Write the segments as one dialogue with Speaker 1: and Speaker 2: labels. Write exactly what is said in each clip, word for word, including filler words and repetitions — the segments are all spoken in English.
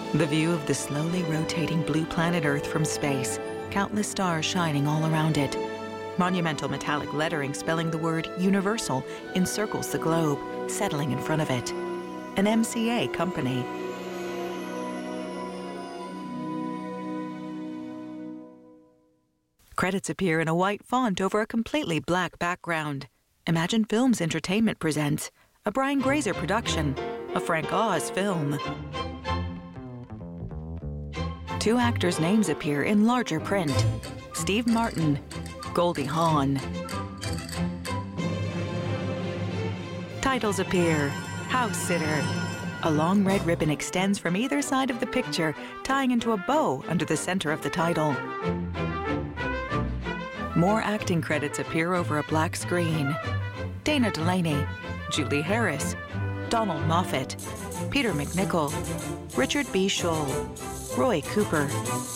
Speaker 1: The view of the slowly rotating blue planet Earth from space, countless stars shining all around it. Monumental metallic lettering spelling the word Universal encircles the globe, settling in front of it. An M C A company. Credits appear in a white font over a completely black background. Imagine Films Entertainment presents a Brian Grazer production, a Frank Oz film. Two actors' names appear in larger print. Steve Martin, Goldie Hawn. Titles appear. House Sitter. A long red ribbon extends from either side of the picture, tying into a bow under the center of the title. More acting credits appear over a black screen. Dana Delaney, Julie Harris, Donald Moffat, Peter MacNicol, Richard B. Schull, Roy Cooper.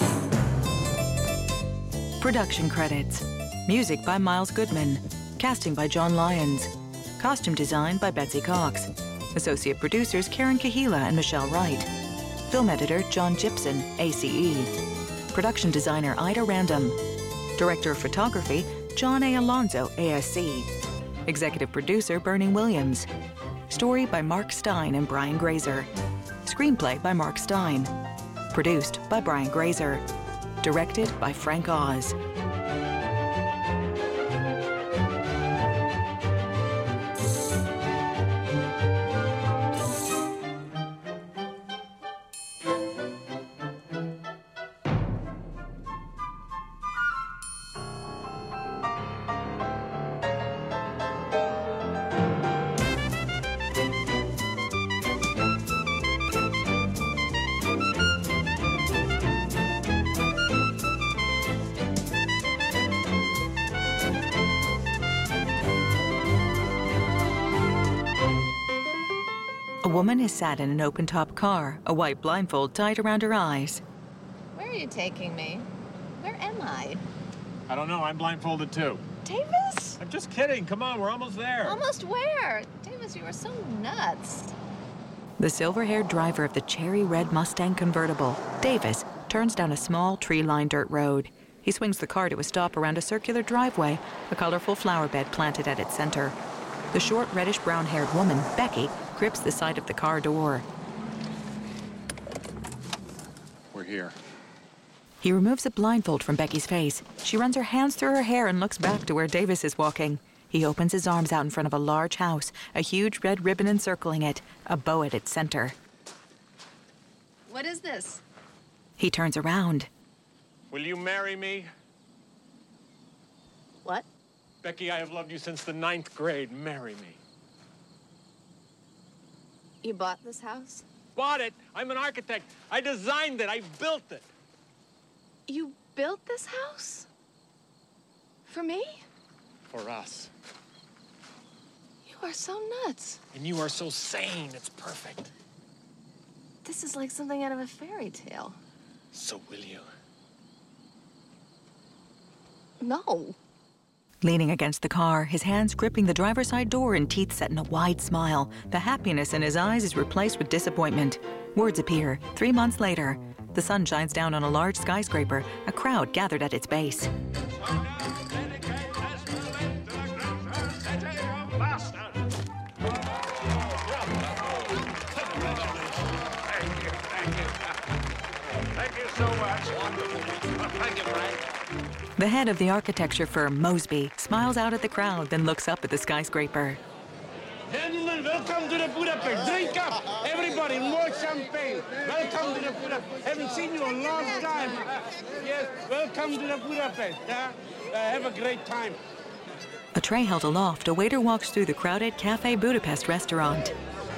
Speaker 1: Production credits. Music by Miles Goodman. Casting by John Lyons. Costume design by Betsy Cox. Associate producers Karen Kahila and Michelle Wright. Film editor John Gibson, A C E. Production designer Ida Random. Director of photography John A. Alonzo, A S C. Executive producer Bernie Williams. Story by Mark Stein and Brian Grazer. Screenplay by Mark Stein. Produced by Brian Grazer. Directed by Frank Oz. A woman is sat in an open-top car, a white blindfold tied around her eyes.
Speaker 2: Where are you taking me? Where am I?
Speaker 3: I don't know. I'm blindfolded, too.
Speaker 2: Davis?
Speaker 3: I'm just kidding. Come on. We're almost there.
Speaker 2: Almost where? Davis, you are so nuts.
Speaker 1: The silver-haired driver of the cherry red Mustang convertible, Davis, turns down a small tree-lined dirt road. He swings the car to a stop around a circular driveway, a colorful flower bed planted at its center. The short, reddish-brown-haired woman, Becky, grips the side of the car door.
Speaker 3: We're here.
Speaker 1: He removes a blindfold from Becky's face. She runs her hands through her hair and looks back to where Davis is walking. He opens his arms out in front of a large house, a huge red ribbon encircling it, a bow at its center.
Speaker 2: What is this?
Speaker 1: He turns around.
Speaker 3: Will you marry me?
Speaker 2: What?
Speaker 3: Becky, I have loved you since the ninth grade. Marry me.
Speaker 2: You bought this house?
Speaker 3: Bought it. I'm an architect. I designed it. I built it.
Speaker 2: You built this house? For me?
Speaker 3: For us.
Speaker 2: You are so nuts.
Speaker 3: And you are so sane. It's perfect.
Speaker 2: This is like something out of a fairy tale.
Speaker 3: So will you?
Speaker 2: No.
Speaker 1: Leaning against the car, his hands gripping the driver's side door and teeth set in a wide smile. The happiness in his eyes is replaced with disappointment. Words appear. Three months later, the sun shines down on a large skyscraper, a crowd gathered at its base.
Speaker 3: Thank you so much. Thank you, Frank.
Speaker 1: The head of the architecture firm, Mosby, smiles out at the crowd, then looks up at the skyscraper.
Speaker 4: Gentlemen, welcome to the Budapest. Drink up, everybody, more champagne. Welcome to the Budapest. Haven't seen you in a long time. Yes, welcome to the Budapest. Huh? Uh, have a great time.
Speaker 1: A tray held aloft, a waiter walks through the crowded Cafe Budapest restaurant.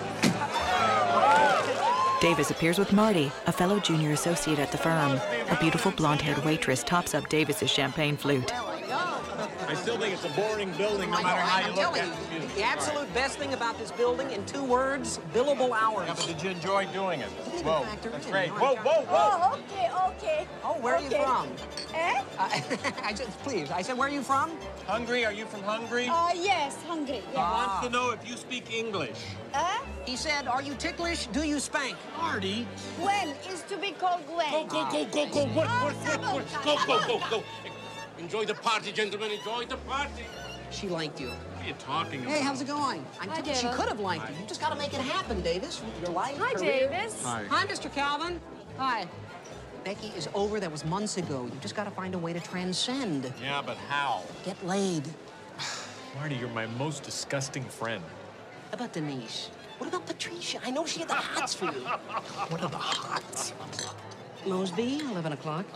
Speaker 1: Davis appears with Marty, a fellow junior associate at the firm. A beautiful blonde-haired waitress tops up Davis's champagne flute.
Speaker 3: I still think it's a boring building, no matter how you look at it.
Speaker 5: The absolute best thing about this building, in two words, billable hours.
Speaker 3: Yeah, but did you enjoy doing it? Whoa,
Speaker 5: factor
Speaker 3: that's
Speaker 5: in.
Speaker 3: great. Whoa, whoa, whoa!
Speaker 6: Oh, okay, okay.
Speaker 5: Oh, where
Speaker 6: okay.
Speaker 5: are you from?
Speaker 6: Eh?
Speaker 5: Uh, I just, please, I said, where are you from?
Speaker 3: Hungary? Are you from Hungary?
Speaker 6: Uh, yes, Hungry.
Speaker 3: He
Speaker 6: Yeah.
Speaker 3: wants to know if you speak English.
Speaker 6: Uh?
Speaker 5: He said, are you ticklish? Do you spank?
Speaker 4: Marty.
Speaker 6: Gwen is to be called Gwen.
Speaker 4: Go, go, go, go, go. Work, work, work, work. Go, go, go, go. Enjoy the party, gentlemen. Enjoy the party.
Speaker 5: She liked you.
Speaker 4: What are you talking about?
Speaker 5: Hey, how's it going? I'm
Speaker 6: Hi,
Speaker 5: telling you, she
Speaker 6: Davis.
Speaker 5: could have liked you. You just got to make it happen, Davis. Your life,
Speaker 6: Hi,
Speaker 5: career.
Speaker 6: Davis.
Speaker 4: Hi.
Speaker 5: Hi, Mister Calvin. Hi. Becky is over. That was months ago. You just got to find a way to transcend.
Speaker 7: Yeah, but how?
Speaker 5: Get laid.
Speaker 7: Marty, you're my most disgusting friend.
Speaker 5: How about Denise? What about Patricia? I know she had the hots for you. What are the hots? Mosby, eleven o'clock.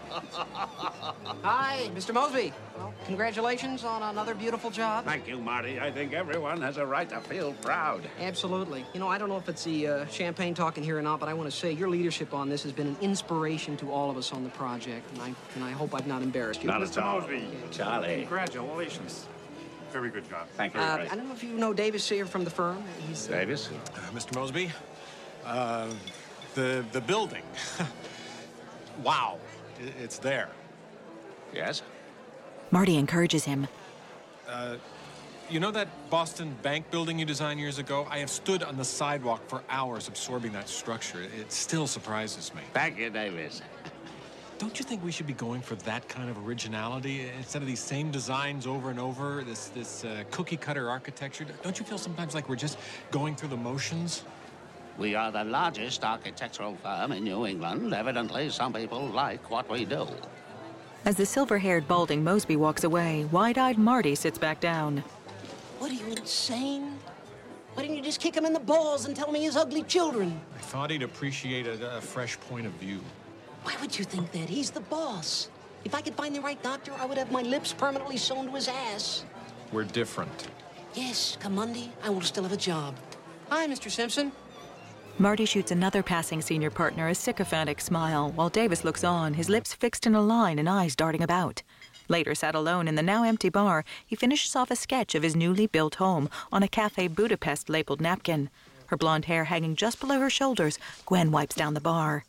Speaker 5: Hi, Mister Mosby. Well, congratulations on another beautiful job.
Speaker 3: Thank you, Marty. I think everyone has a right to feel proud.
Speaker 5: Absolutely. You know, I don't know if it's the uh, champagne talking here or not, but I want to say your leadership on this has been an inspiration to all of us on the project, and I, and I hope I've not embarrassed you.
Speaker 3: Not at all. Charlie.
Speaker 7: Congratulations. Very good job.
Speaker 3: Thank you.
Speaker 5: Uh, I don't know if you know Davis here from the firm. He's uh,
Speaker 3: Davis?
Speaker 7: Uh, Mister Mosby, uh, the, the building. Wow, I- it's there.
Speaker 3: Yes?
Speaker 1: Marty encourages him.
Speaker 7: You know that Boston bank building you designed years ago? I have stood on the sidewalk for hours absorbing that structure. It still surprises me.
Speaker 3: Thank you, Davis.
Speaker 7: Don't you think we should be going for that kind of originality instead of these same designs over and over, this, this uh, cookie-cutter architecture? Don't you feel sometimes like we're just going through the motions?
Speaker 3: We are the largest architectural firm in New England. Evidently, some people like what we do.
Speaker 1: As the silver-haired, balding Mosby walks away, wide-eyed Marty sits back down.
Speaker 5: What, are you insane? Why didn't you just kick him in the balls and tell him he has ugly children?
Speaker 7: I thought he'd appreciate a, a fresh point of view.
Speaker 5: Why would you think that? He's the boss. If I could find the right doctor, I would have my lips permanently sewn to his ass.
Speaker 7: We're different.
Speaker 5: Yes, come Monday, I will still have a job. Hi, Mister Simpson.
Speaker 1: Marty shoots another passing senior partner a sycophantic smile, while Davis looks on, his lips fixed in a line and eyes darting about. Later, sat alone in the now-empty bar, he finishes off a sketch of his newly built home on a Café Budapest labeled napkin. Her blonde hair hanging just below her shoulders, Gwen wipes down the bar.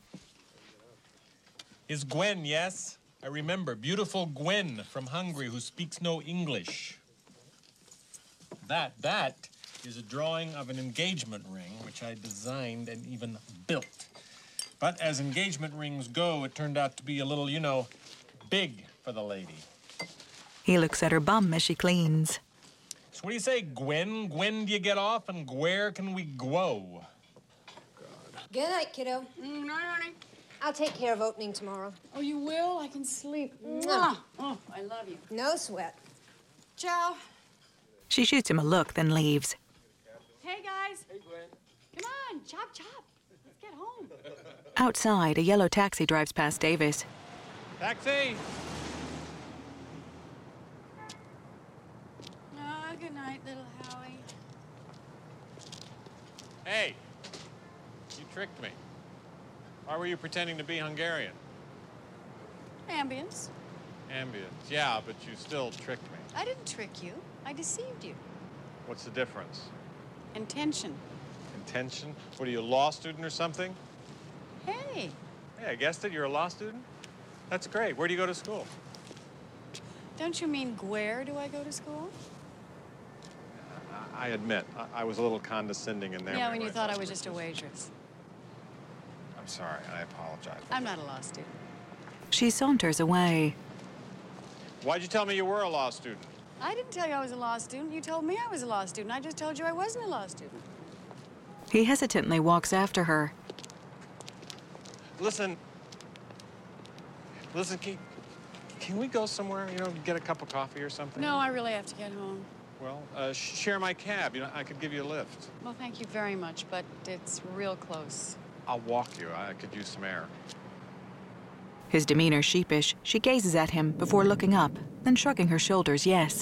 Speaker 7: Is Gwen, yes? I remember. Beautiful Gwen from Hungary who speaks no English. That, that is a drawing of an engagement ring, which I designed and even built. But as engagement rings go, it turned out to be a little, you know, big for the lady.
Speaker 1: He looks at her bum as she cleans.
Speaker 7: So what do you say, Gwen? Gwen do you get off, and where can we go?
Speaker 6: Good night, kiddo.
Speaker 2: Mm, night, honey.
Speaker 6: I'll take care of opening tomorrow.
Speaker 2: Oh, you will? I can sleep.
Speaker 6: Mwah.
Speaker 2: Oh, I love you.
Speaker 6: No sweat.
Speaker 2: Ciao.
Speaker 1: She shoots him a look, then leaves.
Speaker 2: Hey, guys. Hey, Gwen. Come on, chop, chop. Let's get home.
Speaker 1: Outside, a yellow taxi drives past Davis.
Speaker 7: Taxi!
Speaker 2: Oh, good night, little Howie.
Speaker 7: Hey, you tricked me. Why were you pretending to be Hungarian?
Speaker 2: Ambience.
Speaker 7: Ambience, yeah, but you still tricked me.
Speaker 2: I didn't trick you. I deceived you.
Speaker 7: What's the difference?
Speaker 2: Intention.
Speaker 7: Intention? What are you, a law student or something?
Speaker 2: Hey.
Speaker 7: Hey, I guessed it. You're a law student? That's great. Where do you go to school?
Speaker 2: Don't you mean where do I go to school?
Speaker 7: I admit, I, I was a little condescending in there.
Speaker 2: Yeah, when you thought I was just a waitress.
Speaker 7: I'm sorry. I apologize.
Speaker 2: I'm not a law student.
Speaker 1: She saunters away.
Speaker 7: Why'd you tell me you were a law student?
Speaker 2: I didn't tell you I was a law student. You told me I was a law student. I just told you I wasn't a law student.
Speaker 1: He hesitantly walks after her.
Speaker 7: Listen. Listen, can, can we go somewhere, you know, get a cup of coffee or something?
Speaker 2: No, I really have to get home.
Speaker 7: Well, uh, share my cab. You know, I could give you a lift.
Speaker 2: Well, thank you very much, but it's real close.
Speaker 7: I'll walk you. I could use some air.
Speaker 1: His demeanor sheepish, she gazes at him before looking up, then shrugging her shoulders, yes.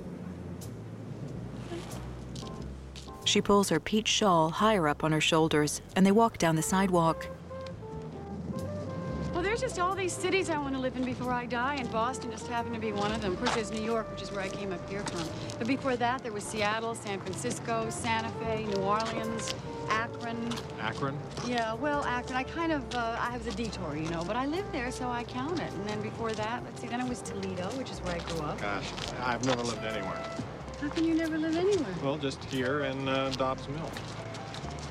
Speaker 1: She pulls her peach shawl higher up on her shoulders, and they walk down the sidewalk.
Speaker 2: Well, there's just all these cities I want to live in before I die, and Boston just happened to be one of them. Of course, there's New York, which is where I came up here from. But before that, there was Seattle, San Francisco, Santa Fe, New Orleans, Akron.
Speaker 7: Akron?
Speaker 2: Yeah, well, Akron, I kind of, uh, I have the detour, you know, but I lived there, so I count it. And then before that, let's see, then it was Toledo, which is where I grew up.
Speaker 7: Gosh, I've never lived anywhere.
Speaker 2: How can you never live anywhere?
Speaker 7: Well, just here in uh, Dobbs Mill.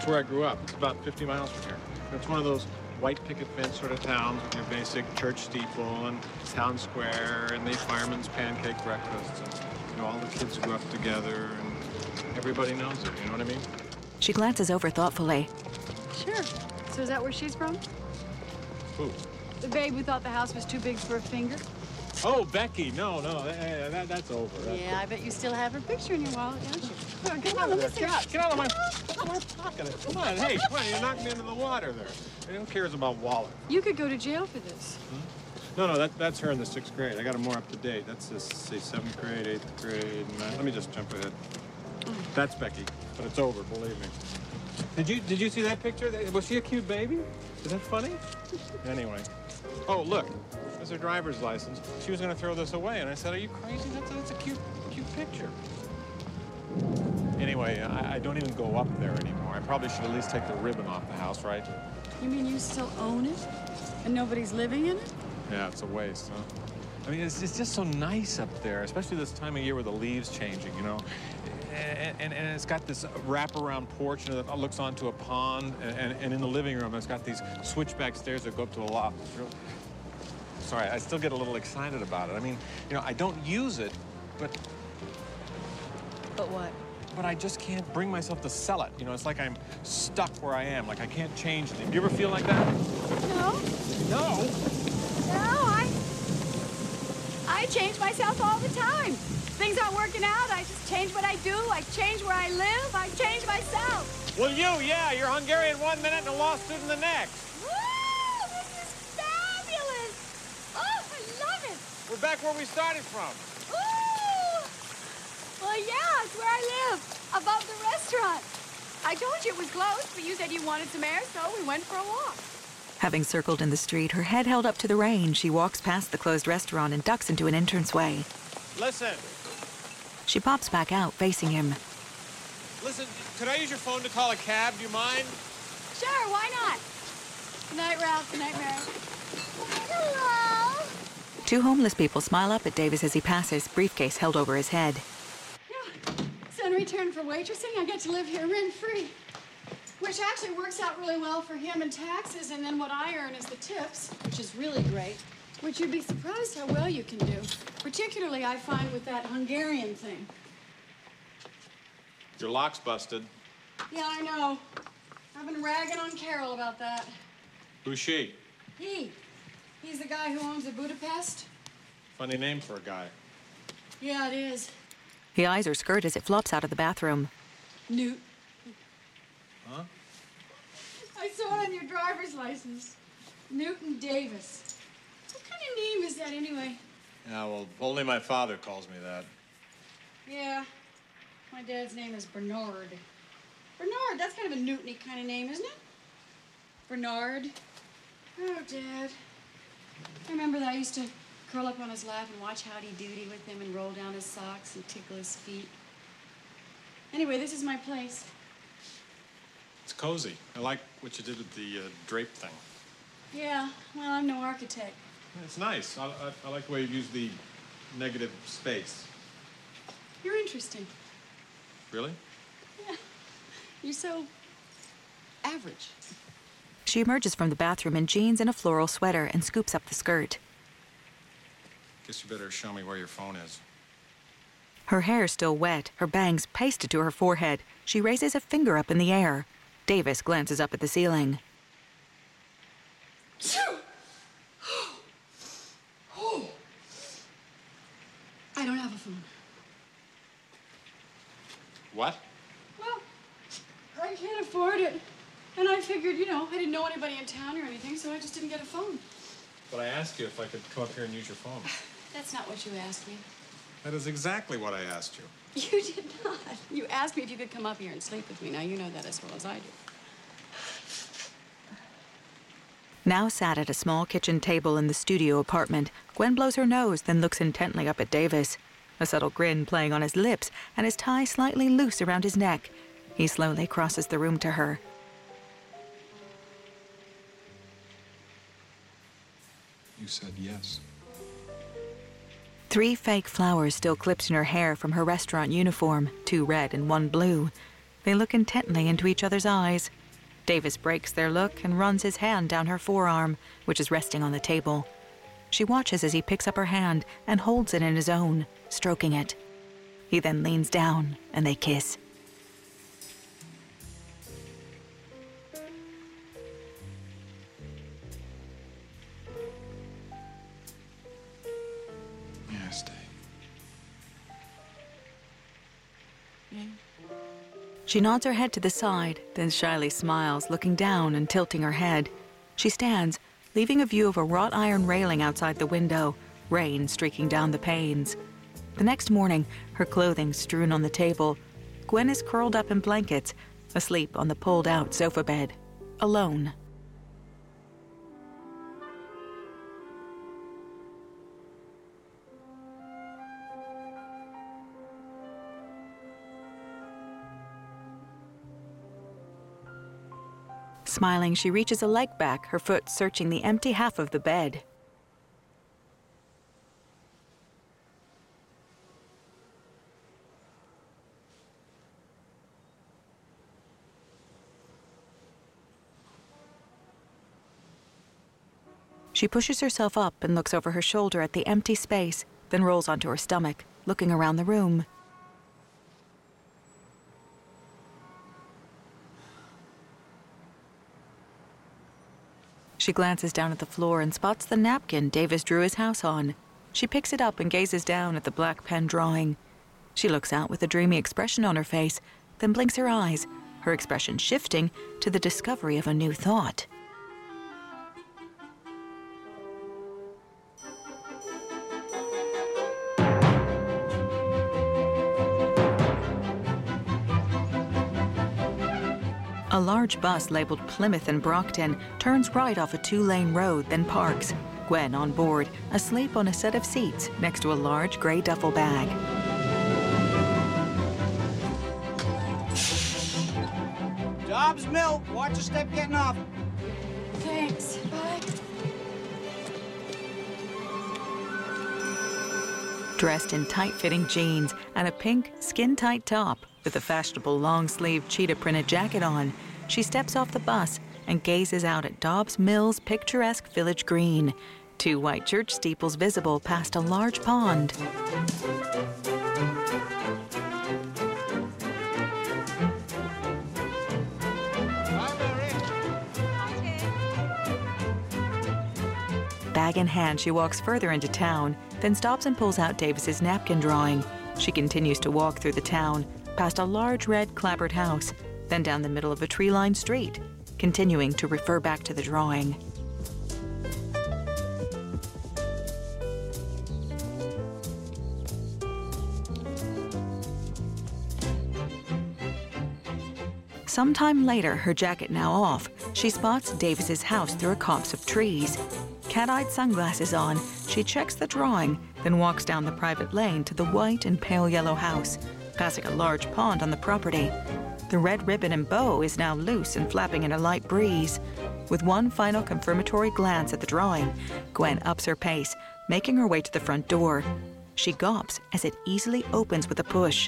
Speaker 7: That's where I grew up. It's about fifty miles from here. It's one of those white picket fence sort of towns with your basic church steeple and town square and the fireman's pancake breakfasts. And, you know, all the kids grew up together and everybody knows it, you know what I mean?
Speaker 1: She glances over thoughtfully.
Speaker 2: Sure. So is that where she's from?
Speaker 7: Who?
Speaker 2: The babe who thought the house was too big for a finger?
Speaker 7: Oh, Becky. No, no, that, that, that's over. That's
Speaker 2: yeah,
Speaker 7: over.
Speaker 2: I bet you still have her picture in your wallet, don't you? Come on,
Speaker 7: Get
Speaker 2: come
Speaker 7: out
Speaker 2: on,
Speaker 7: of
Speaker 2: let
Speaker 7: there.
Speaker 2: me see.
Speaker 7: Get out, get out of my, out of my pocket. Come on, hey, come on. You knocked me into the water there. Who cares about wallet?
Speaker 2: You could go to jail for this.
Speaker 7: Hmm? No, no, that, that's her in the sixth grade. I got her more up to date. That's this, say, seventh grade, eighth grade. Ninth. Let me just jump ahead. That's Becky, but it's over, believe me. Did you did you see that picture? Was she a cute baby? Is that funny? Anyway. Oh, look. There's her driver's license. She was going to throw this away, and I said, are you crazy? That's a, that's a cute, cute picture. Anyway, I, I don't even go up there anymore. I probably should at least take the ribbon off the house, right?
Speaker 2: You mean you still own it? And nobody's living in it?
Speaker 7: Yeah, it's a waste, huh? I mean, it's, it's just so nice up there, especially this time of year where the leaves changing, you know? And, and, and it's got this wraparound porch you know, that looks onto a pond, and, and, and in the living room, it's got these switchback stairs that go up to a loft. It's really... Sorry, I still get a little excited about it. I mean, you know, I don't use it, but...
Speaker 2: But what?
Speaker 7: But I just can't bring myself to sell it. You know, it's like I'm stuck where I am, like I can't change it. Do you ever feel like that?
Speaker 2: No.
Speaker 7: No?
Speaker 2: No, I... I change myself all the time. Things aren't working out, I just change what I do, I change where I live, I change myself.
Speaker 7: Well, you, yeah, you're Hungarian one minute and a law student the next.
Speaker 2: Woo! This is fabulous! Oh, I love it!
Speaker 7: We're back where we started from.
Speaker 2: Ooh! Well, yeah, it's where I live, above the restaurant. I told you it was close, but you said you wanted some air, so we went for a walk.
Speaker 1: Having circled in the street, her head held up to the rain, she walks past the closed restaurant and ducks into an entranceway.
Speaker 7: Listen.
Speaker 1: She pops back out, facing him.
Speaker 7: Listen, could I use your phone to call a cab? Do you mind?
Speaker 2: Sure, why not? Good night, Ralph. Good night, Mary. Hello.
Speaker 1: Two homeless people smile up at Davis as he passes, briefcase held over his head.
Speaker 2: Yeah. So in return for waitressing, I get to live here rent-free. Which actually works out really well for him in taxes, and then what I earn is the tips, which is really great. Which you'd be surprised how well you can do. Particularly, I find, with that Hungarian thing.
Speaker 7: Your lock's busted.
Speaker 2: Yeah, I know. I've been ragging on Carol about that.
Speaker 7: Who's she?
Speaker 2: He. He's the guy who owns the Budapest.
Speaker 7: Funny name for a guy.
Speaker 2: Yeah, it is.
Speaker 1: He eyes her skirt as it flops out of the bathroom.
Speaker 2: Newt.
Speaker 7: Huh?
Speaker 2: I saw it on your driver's license. Newton Davis. What kind of name is that, anyway?
Speaker 7: Yeah, well, only my father calls me that.
Speaker 2: Yeah. My dad's name is Bernard. Bernard, that's kind of a Newton-y kind of name, isn't it? Bernard. Oh, Dad. I remember that I used to curl up on his lap and watch Howdy Doody with him and roll down his socks and tickle his feet. Anyway, this is my place.
Speaker 7: It's cozy. I like what you did with the uh, drape thing.
Speaker 2: Yeah, well, I'm no architect.
Speaker 7: It's nice. I, I, I like the way you use the negative space.
Speaker 2: You're interesting.
Speaker 7: Really?
Speaker 2: Yeah. You're so average.
Speaker 1: She emerges from the bathroom in jeans and a floral sweater and scoops up the skirt.
Speaker 7: Guess you better show me where your phone is.
Speaker 1: Her hair still wet, her bangs pasted to her forehead. She raises a finger up in the air. Davis glances up at the ceiling.
Speaker 2: I don't have a phone.
Speaker 7: What?
Speaker 2: Well, I can't afford it. And I figured, you know, I didn't know anybody in town or anything, so I just didn't get a phone.
Speaker 7: But I asked you if I could come up here and use your phone.
Speaker 2: That's not what you asked me.
Speaker 7: That is exactly what I asked you.
Speaker 2: You did not. You asked me if you could come up here and sleep with me. Now, you know that as well as I do.
Speaker 1: Now sat at a small kitchen table in the studio apartment, Gwen blows her nose, then looks intently up at Davis. A subtle grin playing on his lips and his tie slightly loose around his neck. He slowly crosses the room to her.
Speaker 7: You said yes.
Speaker 1: Three fake flowers still clipped in her hair from her restaurant uniform, two red and one blue. They look intently into each other's eyes. Davis breaks their look and runs his hand down her forearm, which is resting on the table. She watches as he picks up her hand and holds it in his own, stroking it. He then leans down and they kiss.
Speaker 8: Yeah, stay.
Speaker 1: She nods her head to the side, then shyly smiles, looking down and tilting her head. She stands, leaving a view of a wrought iron railing outside the window, rain streaking down the panes. The next morning, her clothing strewn on the table, Gwen is curled up in blankets, asleep on the pulled-out sofa bed, alone. Smiling, she reaches a leg back, her foot searching the empty half of the bed. She pushes herself up and looks over her shoulder at the empty space, then rolls onto her stomach, looking around the room. She glances down at the floor and spots the napkin Davis drew his house on. She picks it up and gazes down at the black pen drawing. She looks out with a dreamy expression on her face, then blinks her eyes, her expression shifting to the discovery of a new thought. A large bus labeled Plymouth and Brockton turns right off a two-lane road, then parks. Gwen on board, asleep on a set of seats next to a large gray duffel bag.
Speaker 9: Dobbs Mill, watch your step getting off.
Speaker 2: Thanks. Bye.
Speaker 1: Dressed in tight-fitting jeans and a pink, skin-tight top with a fashionable long-sleeved cheetah-printed jacket on, she steps off the bus and gazes out at Dobbs Mill's picturesque village green, two white church steeples visible past a large pond. Bag in hand, she walks further into town, then stops and pulls out Davis's napkin drawing. She continues to walk through the town, past a large red clapboard house, then down the middle of a tree-lined street, continuing to refer back to the drawing. Sometime later, her jacket now off, she spots Davis's house through a copse of trees. Cat-eyed sunglasses on, she checks the drawing, then walks down the private lane to the white and pale yellow house, passing a large pond on the property. The red ribbon and bow is now loose and flapping in a light breeze. With one final confirmatory glance at the drawing, Gwen ups her pace, making her way to the front door. She gawps as it easily opens with a push.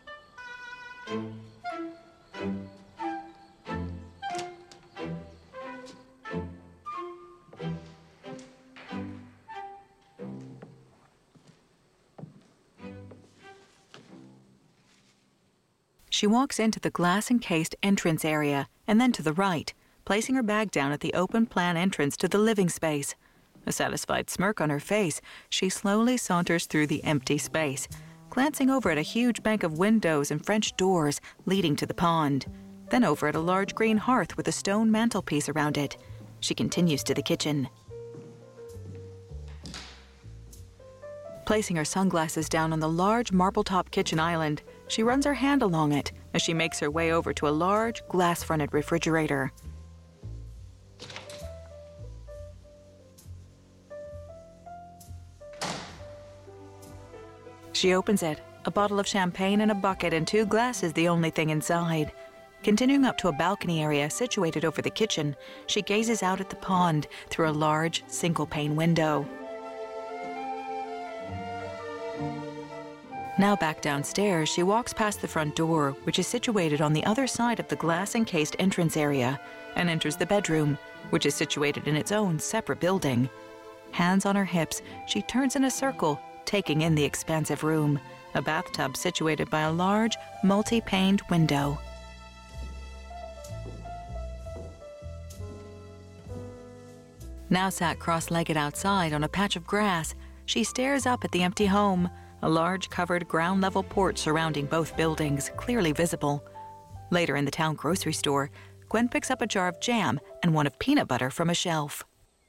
Speaker 1: She walks into the glass-encased entrance area and then to the right, placing her bag down at the open plan entrance to the living space. A satisfied smirk on her face, she slowly saunters through the empty space, glancing over at a huge bank of windows and French doors leading to the pond, then over at a large green hearth with a stone mantelpiece around it. She continues to the kitchen. Placing her sunglasses down on the large marble-top kitchen island, she runs her hand along it as she makes her way over to a large, glass-fronted refrigerator. She opens it, a bottle of champagne and a bucket and two glasses the only thing inside. Continuing up to a balcony area situated over the kitchen, she gazes out at the pond through a large, single-pane window. Now back downstairs, she walks past the front door, which is situated on the other side of the glass-encased entrance area, and enters the bedroom, which is situated in its own separate building. Hands on her hips, she turns in a circle, taking in the expansive room, a bathtub situated by a large, multi-paned window. Now sat cross-legged outside on a patch of grass, she stares up at the empty home, a large covered ground-level porch surrounding both buildings, clearly visible. Later in the town grocery store, Gwen picks up a jar of jam and one of peanut butter from a shelf.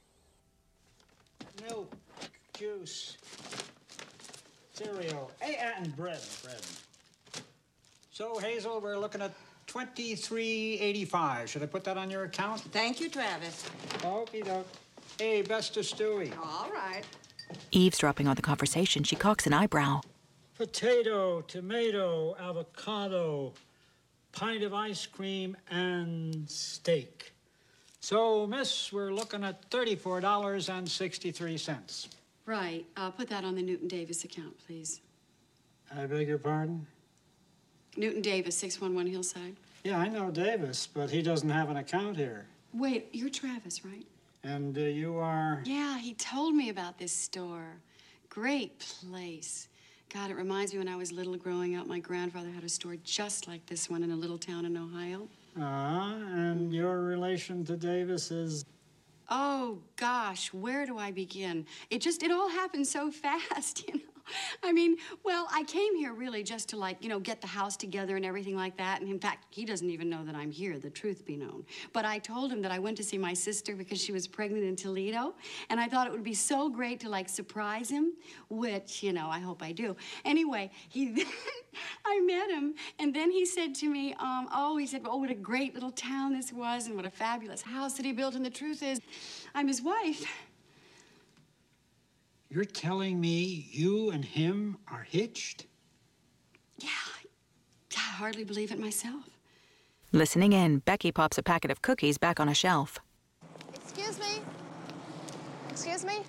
Speaker 9: Milk, juice, cereal, hey, and bread, bread. So, Hazel, we're looking at twenty-three eighty-five. Should I put that on your account?
Speaker 8: Thank you, Travis.
Speaker 9: Okie doke. Hey, best of Stewie.
Speaker 8: All right.
Speaker 1: Eavesdropping on the conversation, she cocks an eyebrow.
Speaker 9: Potato, tomato, avocado, pint of ice cream, and steak. So, miss, we're looking at thirty-four dollars and sixty-three cents.
Speaker 2: Right. Uh, put that on the Newton Davis account, please.
Speaker 9: I beg your pardon?
Speaker 2: Newton Davis, six one one Hillside.
Speaker 9: Yeah, I know Davis, but he doesn't have an account here.
Speaker 2: Wait, you're Travis, right?
Speaker 9: And uh, you are?
Speaker 2: Yeah, he told me about this store. Great place. God, it reminds me when I was little growing up, my grandfather had a store just like this one in a little town in Ohio.
Speaker 9: Ah, uh, and your relation to Davis is?
Speaker 2: Oh, gosh, where do I begin? It just, it all happened so fast, you know? I mean, well, I came here really just to, like, you know, get the house together and everything like that. And in fact, he doesn't even know that I'm here, the truth be known. But I told him that I went to see my sister because she was pregnant in Toledo. And I thought it would be so great to, like, surprise him, which, you know, I hope I do. Anyway, he, I met him. And then he said to me, um, oh, he said, oh, what a great little town this was and what a fabulous house that he built. And the truth is, I'm his wife.
Speaker 9: You're telling me you and him are hitched?
Speaker 2: Yeah, I hardly believe it myself.
Speaker 1: Listening in, Becky pops a packet of cookies back on a shelf.
Speaker 10: Excuse me? Excuse me?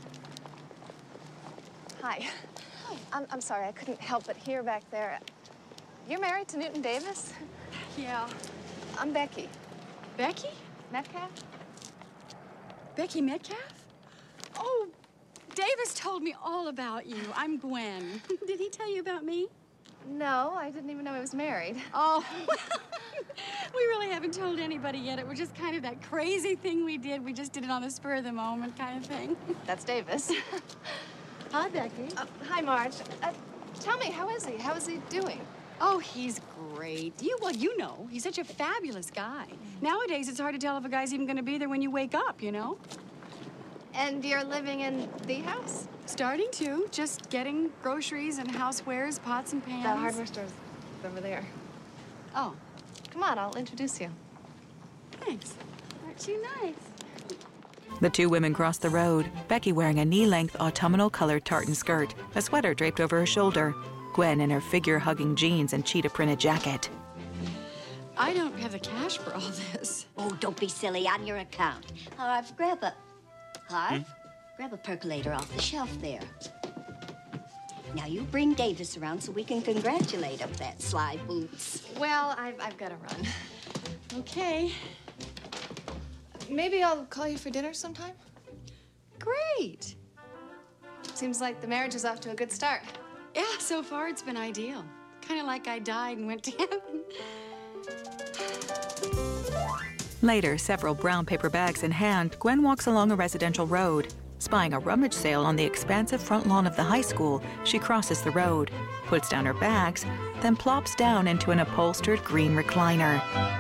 Speaker 10: Hi. I'm, I'm sorry, I couldn't help but hear back there. You're married to Newton Davis?
Speaker 2: Yeah.
Speaker 10: I'm Becky.
Speaker 2: Becky?
Speaker 10: Metcalf?
Speaker 2: Becky Metcalf? Oh, Davis told me all about you. I'm Gwen. Did he tell you about me?
Speaker 10: No, I didn't even know he was married.
Speaker 2: Oh, we really haven't told anybody yet. It was just kind of that crazy thing we did. We just did it on the spur of the moment kind of thing.
Speaker 10: That's Davis.
Speaker 2: Hi, Becky.
Speaker 10: Uh, hi, Marge. Uh, tell me, how is he? How is he doing?
Speaker 2: Oh, he's great. You, well, you know, he's such a fabulous guy. Nowadays, it's hard to tell if a guy's even going to be there when you wake up, you know?
Speaker 10: And you're living in the house?
Speaker 2: Starting to. Just getting groceries and housewares, pots and pans.
Speaker 10: The hardware store's over there.
Speaker 2: Oh.
Speaker 10: Come on, I'll introduce you.
Speaker 2: Thanks. Aren't you nice?
Speaker 1: The two women cross the road, Becky wearing a knee-length autumnal-colored tartan skirt, a sweater draped over her shoulder, Gwen in her figure-hugging jeans and cheetah-printed jacket.
Speaker 2: I don't have the cash for all this.
Speaker 8: Oh, don't be silly. On your account. Harv, grab a... Harv, hmm? grab a percolator off the shelf there. Now, you bring Davis around so we can congratulate him, that sly boots.
Speaker 10: Well, I've, I've got to run.
Speaker 2: Okay.
Speaker 10: Maybe I'll call you for dinner sometime?
Speaker 2: Great.
Speaker 10: Seems like the marriage is off to a good start.
Speaker 2: Yeah, so far it's been ideal. Kind of like I died and went to heaven.
Speaker 1: Later, several brown paper bags in hand, Gwen walks along a residential road. Spying a rummage sale on the expansive front lawn of the high school, she crosses the road, puts down her bags, then plops down into an upholstered green recliner.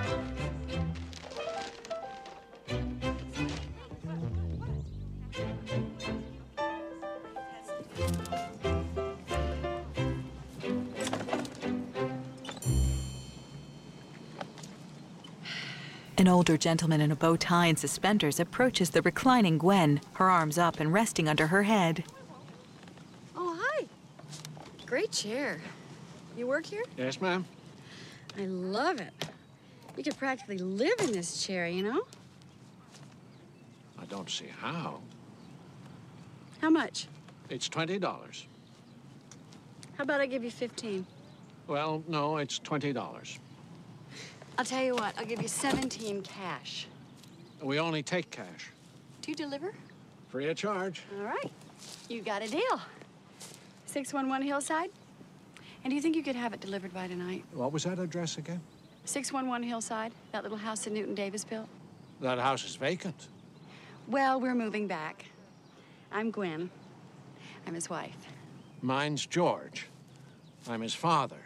Speaker 1: An older gentleman in a bow tie and suspenders approaches the reclining Gwen, her arms up and resting under her head.
Speaker 2: Oh, hi. Great chair. You work here?
Speaker 9: Yes, ma'am.
Speaker 2: I love it. You could practically live in this chair, you know?
Speaker 11: I don't see how.
Speaker 2: How much?
Speaker 11: It's twenty dollars.
Speaker 2: How about I give you fifteen?
Speaker 11: Well, no, it's twenty dollars.
Speaker 2: I'll tell you what, I'll give you seventeen cash.
Speaker 11: We only take cash.
Speaker 2: Do you deliver?
Speaker 11: Free of charge.
Speaker 2: All right. You got a deal. six one one Hillside? And do you think you could have it delivered by tonight?
Speaker 11: What was that address again?
Speaker 2: six one one Hillside, that little house that Newton Davis built.
Speaker 11: That house is vacant.
Speaker 2: Well, we're moving back. I'm Gwen. I'm his wife.
Speaker 11: Mine's George. I'm his father.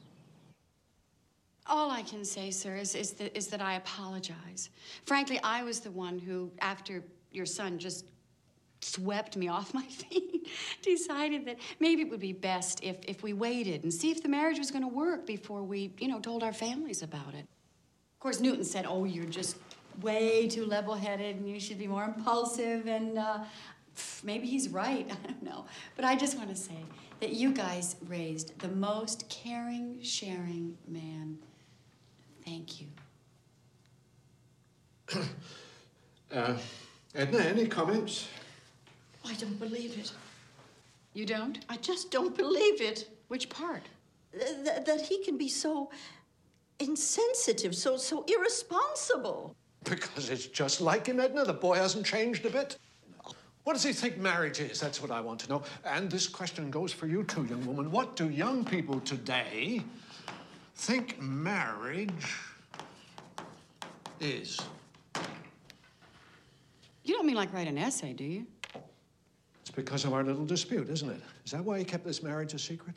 Speaker 2: All I can say, sir, is, is, that, is that I apologize. Frankly, I was the one who, after your son just swept me off my feet, decided that maybe it would be best if, if we waited and see if the marriage was going to work before we, you know, told our families about it. Of course, Newton said, oh, you're just way too level-headed and you should be more impulsive, and uh, maybe he's right, I don't know. But I just want to say that you guys raised the most caring, sharing man. Thank you.
Speaker 11: uh, Edna, any comments?
Speaker 12: I don't believe it.
Speaker 2: You don't?
Speaker 12: I just don't believe it.
Speaker 2: Which part?
Speaker 12: Th th that he can be so insensitive, so, so irresponsible.
Speaker 11: Because it's just like him, Edna. The boy hasn't changed a bit. What does he think marriage is? That's what I want to know. And this question goes for you too, young woman. What do young people today think marriage is?
Speaker 2: You don't mean like write an essay, do you?
Speaker 11: It's because of our little dispute, isn't it? Is that why he kept this marriage a secret?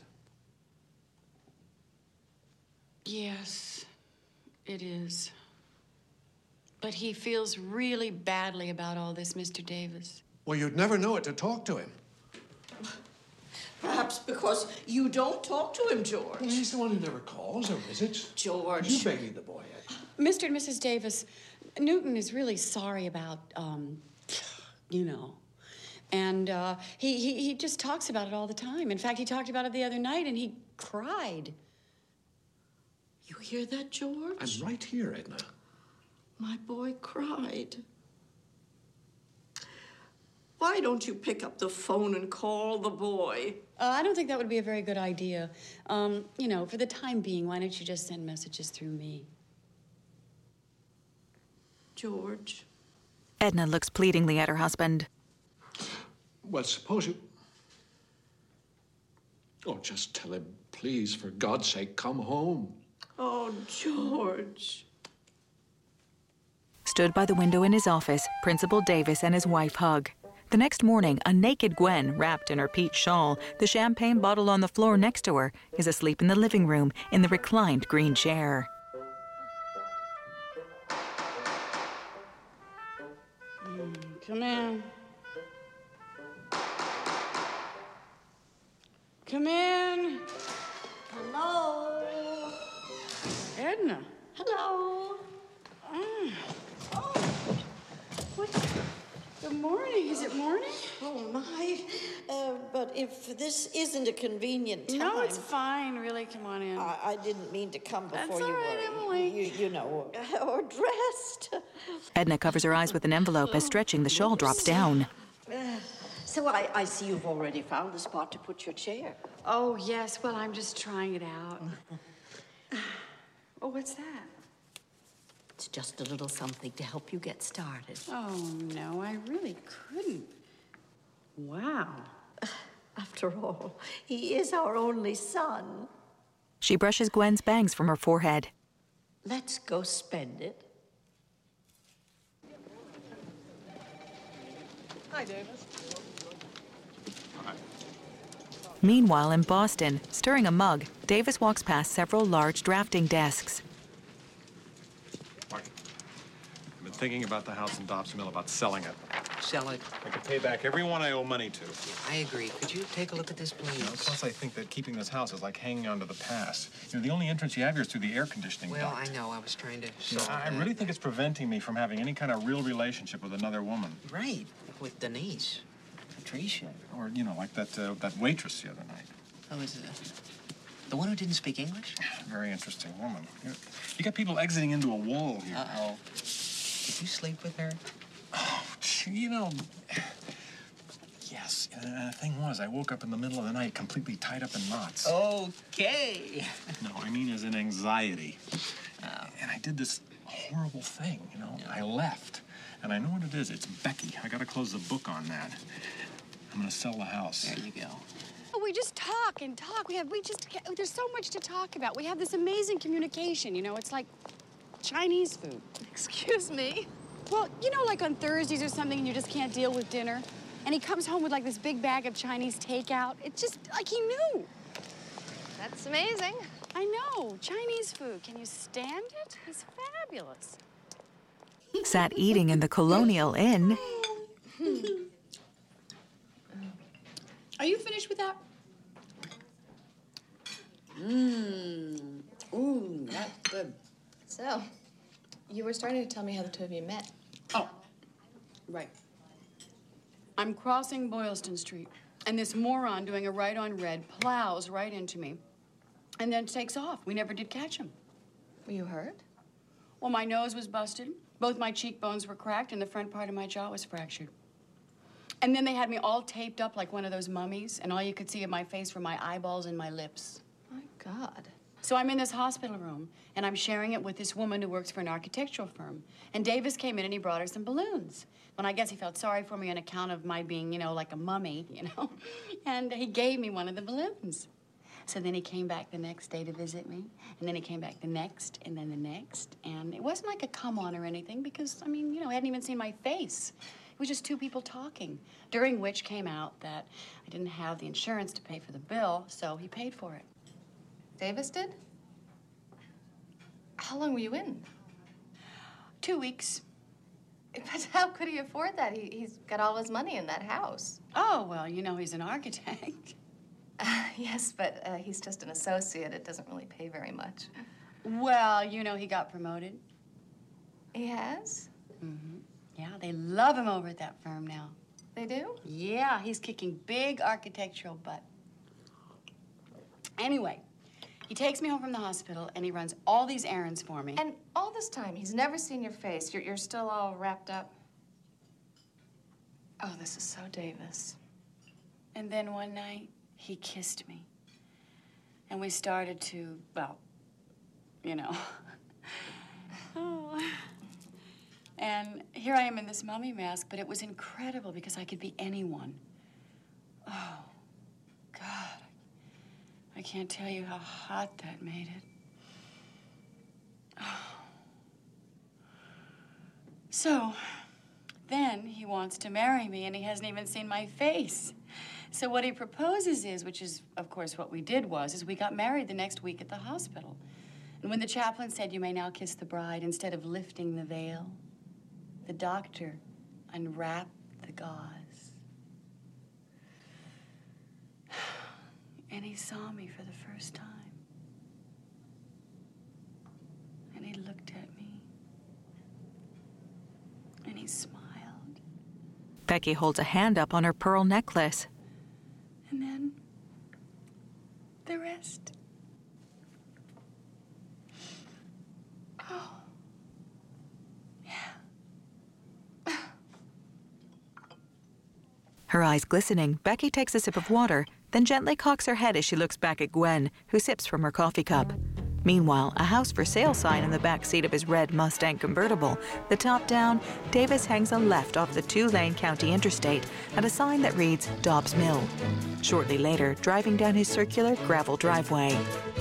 Speaker 2: Yes, it is. But he feels really badly about all this, Mister Davis.
Speaker 11: Well, you'd never know it to talk to him.
Speaker 12: Perhaps because you don't talk to him, George.
Speaker 11: Well, he's the one who never calls or visits.
Speaker 12: George.
Speaker 11: You baby the boy, Ed.
Speaker 2: Mister and Missus Davis, Newton is really sorry about, um, you know. And uh, he, he, he just talks about it all the time. In fact, he talked about it the other night, and he cried.
Speaker 12: You hear that, George?
Speaker 11: I'm right here, Edna.
Speaker 12: My boy cried. Why don't you pick up the phone and call the boy?
Speaker 2: Uh, I don't think that would be a very good idea. Um, you know, for the time being, why don't you just send messages through me?
Speaker 12: George.
Speaker 1: Edna looks pleadingly at her husband.
Speaker 11: Well, suppose you... Oh, just tell him, please, for God's sake, come home.
Speaker 12: Oh, George.
Speaker 1: Stood by the window in his office, Principal Davis and his wife hug. The next morning, a naked Gwen, wrapped in her peach shawl, the champagne bottle on the floor next to her, is asleep in the living room in the reclined green chair.
Speaker 2: Mm, come in. Come in.
Speaker 12: Hello.
Speaker 2: Edna.
Speaker 12: Hello.
Speaker 2: Mm. Oh. What? Good morning. Is it morning?
Speaker 12: Oh, my. Uh, but if this isn't a convenient time...
Speaker 2: No, it's fine. Really, come on in.
Speaker 12: I, I didn't mean to come before
Speaker 2: That's
Speaker 12: you
Speaker 2: all right,
Speaker 12: were...
Speaker 2: Emily.
Speaker 12: You, you know, or dressed.
Speaker 1: Edna covers her eyes with an envelope as stretching the shawl drops down.
Speaker 12: So I, I see you've already found the spot to put your chair.
Speaker 2: Oh, yes. Well, I'm just trying it out. Oh, what's that?
Speaker 12: It's just a little something to help you get started.
Speaker 2: Oh, no, I really couldn't. Wow.
Speaker 12: After all, he is our only son.
Speaker 1: She brushes Gwen's bangs from her forehead.
Speaker 12: Let's go spend it.
Speaker 5: Hi, Davis.
Speaker 1: Meanwhile, in Boston, stirring a mug, Davis walks past several large drafting desks.
Speaker 7: Mark, I've been thinking about the house in Dobbs Mill, about selling it.
Speaker 5: Sell it.
Speaker 7: I could pay back everyone I owe money to.
Speaker 5: I agree. Could you take a look at this, please?
Speaker 7: You know, plus, I think that keeping this house is like hanging on to the past. You know, the only entrance you have here is through the air conditioning
Speaker 5: Well,
Speaker 7: duct.
Speaker 5: I know. I was trying to
Speaker 7: You know,
Speaker 5: solve
Speaker 7: I
Speaker 5: that.
Speaker 7: really think it's preventing me from having any kind of real relationship with another woman.
Speaker 5: Right. With Denise. Patricia.
Speaker 7: Or, you know, like that uh, that waitress the other night.
Speaker 5: Oh, is it? The one who didn't speak English?
Speaker 7: Very interesting woman. You, you got people exiting into a wall here.
Speaker 5: Uh-oh. Did you sleep with her?
Speaker 7: Oh, gee, you know... Yes, Yes, uh, the thing was, I woke up in the middle of the night completely tied up in knots.
Speaker 13: Okay.
Speaker 7: No, I mean as in anxiety. Oh. And I did this horrible thing, you know? I left. And I know what it is. It's Becky. I gotta close the book on that. I'm gonna sell the house.
Speaker 13: There you go.
Speaker 2: Oh, we just talk and talk. We have, we just, there's so much to talk about. We have this amazing communication, you know? It's like Chinese food.
Speaker 10: Excuse me?
Speaker 2: Well, you know, like on Thursdays or something, and you just can't deal with dinner? And he comes home with like this big bag of Chinese takeout. It's just like he knew.
Speaker 10: That's amazing.
Speaker 2: I know. Chinese food. Can you stand it? He's fabulous.
Speaker 1: Sat eating in the Colonial Inn.
Speaker 2: Are you finished with that?
Speaker 14: Mmm. Ooh, that's good. So, you were starting to tell me how the two of you met.
Speaker 2: Oh, right. I'm crossing Boylston Street, and this moron doing a right on red plows right into me, and then takes off. We never did catch him.
Speaker 14: Were you hurt?
Speaker 2: Well, my nose was busted. Both my cheekbones were cracked, and the front part of my jaw was fractured. And then they had me all taped up like one of those mummies, and all you could see of my face were my eyeballs and my lips.
Speaker 14: My God.
Speaker 2: So I'm in this hospital room, and I'm sharing it with this woman who works for an architectural firm. And Davis came in, and he brought her some balloons. And I guess he felt sorry for me on account of my being, you know, like a mummy, you know? And he gave me one of the balloons. So then he came back the next day to visit me, and then he came back the next, and then the next. And it wasn't like a come-on or anything, because, I mean, you know, I hadn't even seen my face. It was just two people talking, during which came out that I didn't have the insurance to pay for the bill, so he paid for it.
Speaker 14: Davis did? How long were you in?
Speaker 2: Two weeks.
Speaker 14: But how could he afford that? He, he's got all his money in that house.
Speaker 2: Oh, well, you know, he's an architect.
Speaker 14: Uh, yes, but uh, he's just an associate. It doesn't really pay very much.
Speaker 2: Well, you know, he got promoted.
Speaker 14: He has?
Speaker 2: Mm-hmm. Yeah, they love him over at that firm now.
Speaker 14: They do?
Speaker 2: Yeah, he's kicking big architectural butt. Anyway, he takes me home from the hospital, and he runs all these errands for me.
Speaker 14: And all this time, he's never seen your face. You're, you're still all wrapped up. Oh, this is so Davis.
Speaker 2: And then one night, he kissed me. And we started to, well, you know. Oh. And here I am in this mummy mask, but it was incredible because I could be anyone. Oh, God. I can't tell you how hot that made it. Oh. So, then he wants to marry me, and he hasn't even seen my face. So what he proposes is, which is, of course, what we did was, is we got married the next week at the hospital. And when the chaplain said, "You may now kiss the bride," instead of lifting the veil, the doctor unwrapped the gauze. And he saw me for the first time. And he looked at me. And he smiled.
Speaker 1: Becky holds a hand up on her pearl necklace.
Speaker 2: And then the rest. Oh. Yeah.
Speaker 1: Her eyes glistening, Becky takes a sip of water, then gently cocks her head as she looks back at Gwen, who sips from her coffee cup. Meanwhile, a house for sale sign in the back seat of his red Mustang convertible. The top down, Davis hangs a left off the two-lane county interstate at a sign that reads Dobbs Mill. Shortly later, driving down his circular gravel driveway.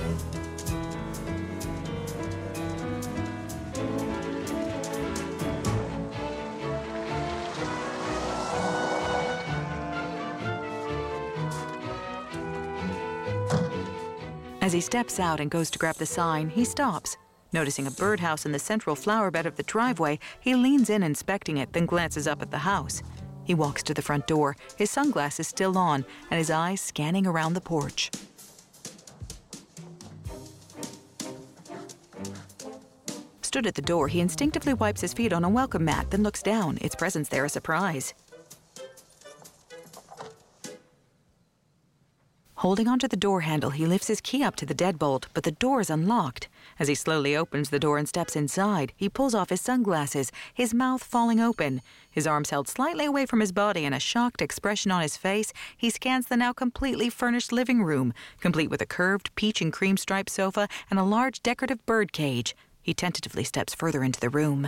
Speaker 1: As he steps out and goes to grab the sign, he stops. Noticing a birdhouse in the central flower bed of the driveway, he leans in inspecting it, then glances up at the house. He walks to the front door, his sunglasses still on, and his eyes scanning around the porch. Stood at the door, he instinctively wipes his feet on a welcome mat, then looks down, its presence there a surprise. Holding onto the door handle, he lifts his key up to the deadbolt, but the door is unlocked. As he slowly opens the door and steps inside, he pulls off his sunglasses, his mouth falling open. His arms held slightly away from his body and a shocked expression on his face, he scans the now completely furnished living room, complete with a curved peach and cream striped sofa and a large decorative bird cage. He tentatively steps further into the room.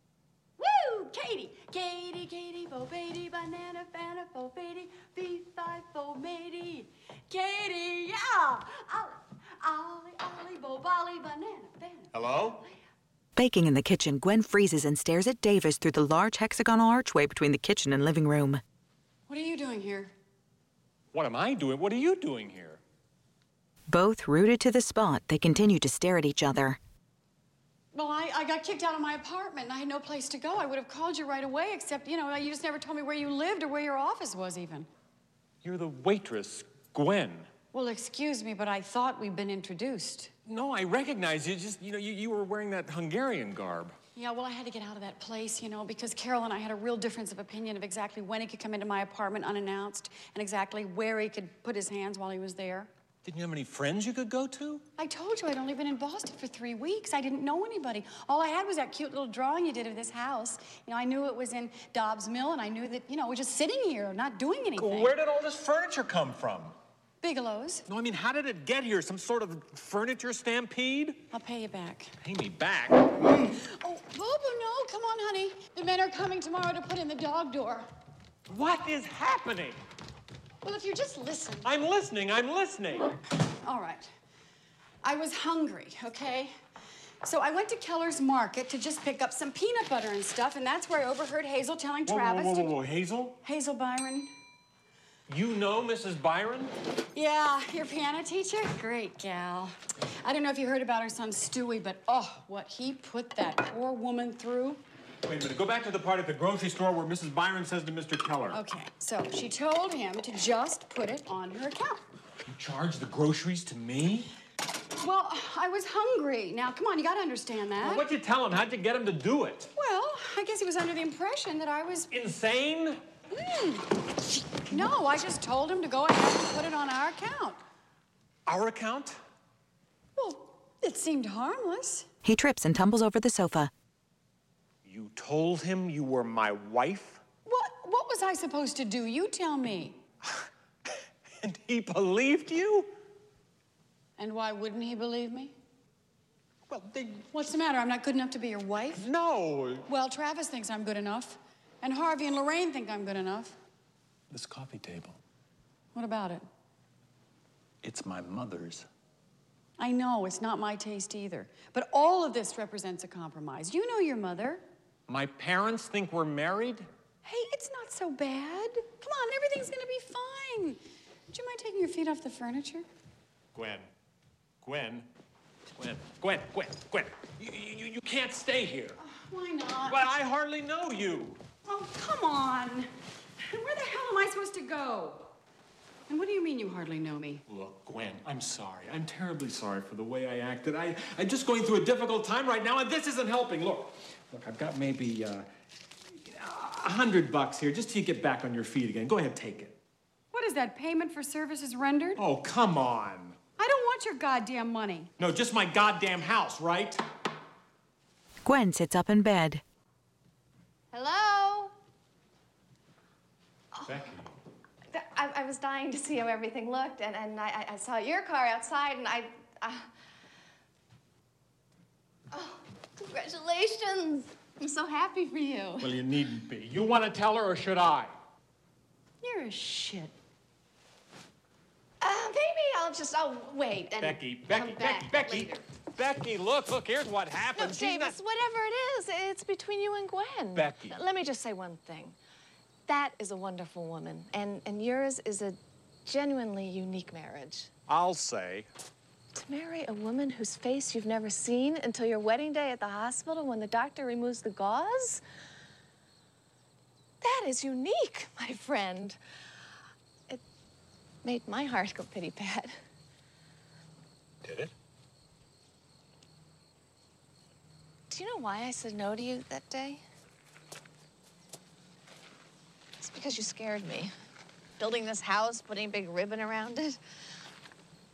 Speaker 2: Woo! Katie! Katie, Katie, bo baby, banana, banana, bo baby, beef, five, bo matey. Katie, yeah! Ollie, Ollie, bo bolly, banana, banana.
Speaker 7: Hello?
Speaker 1: Baking in the kitchen, Gwen freezes and stares at Davis through the large hexagonal archway between the kitchen and living room.
Speaker 2: What are you doing here?
Speaker 7: What am I doing? What are you doing here?
Speaker 1: Both rooted to the spot, they continue to stare at each other.
Speaker 2: Well, I, I got kicked out of my apartment and I had no place to go. I would have called you right away, except, you know, you just never told me where you lived or where your office was even.
Speaker 7: You're the waitress, Gwen.
Speaker 2: Well, excuse me, but I thought we'd been introduced.
Speaker 7: No, I recognize you. Just, you know, you, you were wearing that Hungarian garb.
Speaker 2: Yeah, well, I had to get out of that place, you know, because Carol and I had a real difference of opinion of exactly when he could come into my apartment unannounced and exactly where he could put his hands while he was there.
Speaker 7: Didn't you have any friends you could go to?
Speaker 2: I told you I'd only been in Boston for three weeks. I didn't know anybody. All I had was that cute little drawing you did of this house. You know, I knew it was in Dobbs Mill, and I knew that, you know, we're just sitting here, not doing anything.
Speaker 7: Where did all this furniture come from?
Speaker 2: Bigelow's.
Speaker 7: No, I mean, how did it get here? Some sort of furniture stampede?
Speaker 2: I'll pay you back.
Speaker 7: Pay me back?
Speaker 2: Oh, Bobo, no, come on, honey. The men are coming tomorrow to put in the dog door.
Speaker 7: What is happening?
Speaker 2: Well, if you just listen.
Speaker 7: I'm listening, I'm listening.
Speaker 2: All right. I was hungry, okay? So I went to Keller's Market to just pick up some peanut butter and stuff, and that's where I overheard Hazel telling
Speaker 7: Whoa,
Speaker 2: Travis
Speaker 7: whoa, whoa,
Speaker 2: to...
Speaker 7: whoa, whoa, Hazel?
Speaker 2: Hazel Byron.
Speaker 7: You know Missus Byron?
Speaker 2: Yeah, your piano teacher? Great gal. I don't know if you heard about her son Stewie, but oh, what he put that poor woman through.
Speaker 7: Wait a minute, go back to the part at the grocery store where Missus Byron says to Mister Keller.
Speaker 2: Okay, so she told him to just put it on her account.
Speaker 7: You charge the groceries to me?
Speaker 2: Well, I was hungry. Now, come on, you gotta understand that.
Speaker 7: Well, what'd you tell him? How'd you get him to do it?
Speaker 2: Well, I guess he was under the impression that I was...
Speaker 7: Insane?
Speaker 2: Mm. No, I just told him to go ahead and put it on our account.
Speaker 7: Our account?
Speaker 2: Well, it seemed harmless.
Speaker 1: He trips and tumbles over the sofa.
Speaker 7: You told him you were my wife?
Speaker 2: What, what was I supposed to do? You tell me.
Speaker 7: And he believed you?
Speaker 2: And why wouldn't he believe me?
Speaker 7: Well, they...
Speaker 2: What's the matter? I'm not good enough to be your wife?
Speaker 7: No.
Speaker 2: Well, Travis thinks I'm good enough. And Harvey and Lorraine think I'm good enough.
Speaker 7: This coffee table.
Speaker 2: What about it?
Speaker 7: It's my mother's.
Speaker 2: I know, it's not my taste either. But all of this represents a compromise. You know your mother.
Speaker 7: My parents think we're married?
Speaker 2: Hey, it's not so bad. Come on, everything's gonna be fine. Would you mind taking your feet off the furniture?
Speaker 7: Gwen. Gwen. Gwen. Gwen. Gwen. Gwen. You, you, you can't stay here.
Speaker 2: Oh, why not?
Speaker 7: But I hardly know you.
Speaker 2: Oh, come on. Where the hell am I supposed to go? And what do you mean you hardly know me?
Speaker 7: Look, Gwen, I'm sorry. I'm terribly sorry for the way I acted. I, I'm just going through a difficult time right now, and this isn't helping. Look, look, I've got maybe uh, a hundred bucks here just till you get back on your feet again. Go ahead, take it.
Speaker 2: What is that, payment for services rendered?
Speaker 7: Oh, come on.
Speaker 2: I don't want your goddamn money.
Speaker 7: No, just my goddamn house, right?
Speaker 1: Gwen sits up in bed.
Speaker 10: Hello?
Speaker 7: Becky.
Speaker 10: I, I was dying to see how everything looked, and, and I, I saw your car outside, and I... Uh... Oh, congratulations. I'm so happy for you.
Speaker 7: Well, you needn't be. You want to tell her, or should I?
Speaker 2: You're a shit.
Speaker 10: Uh, maybe I'll just, I'll wait and
Speaker 7: Becky, Becky,
Speaker 10: come back
Speaker 7: Becky,
Speaker 10: later.
Speaker 7: Becky, look, look, here's what happened.
Speaker 14: No,
Speaker 7: She's
Speaker 14: Davis,
Speaker 7: not...
Speaker 14: whatever it is, it's between you and Gwen.
Speaker 7: Becky.
Speaker 14: Let me just say one thing. That is a wonderful woman, and, and yours is a genuinely unique marriage.
Speaker 7: I'll say.
Speaker 14: To marry a woman whose face you've never seen until your wedding day at the hospital when the doctor removes the gauze? That is unique, my friend. It made my heart go pitty-pat.
Speaker 7: Did it?
Speaker 14: Do you know why I said no to you that day? It's because you scared me. Building this house, putting a big ribbon around it.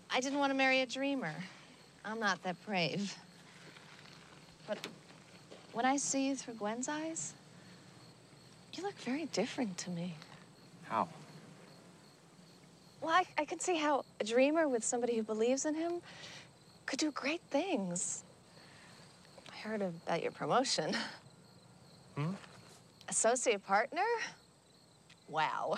Speaker 10: I didn't want to marry a dreamer. I'm not that brave. But when I see you through Gwen's eyes, you look very different to me.
Speaker 7: How?
Speaker 10: Well, I, I can see how a dreamer with somebody who believes in him could do great things. I heard about your promotion.
Speaker 7: Hmm?
Speaker 10: Associate partner? Wow.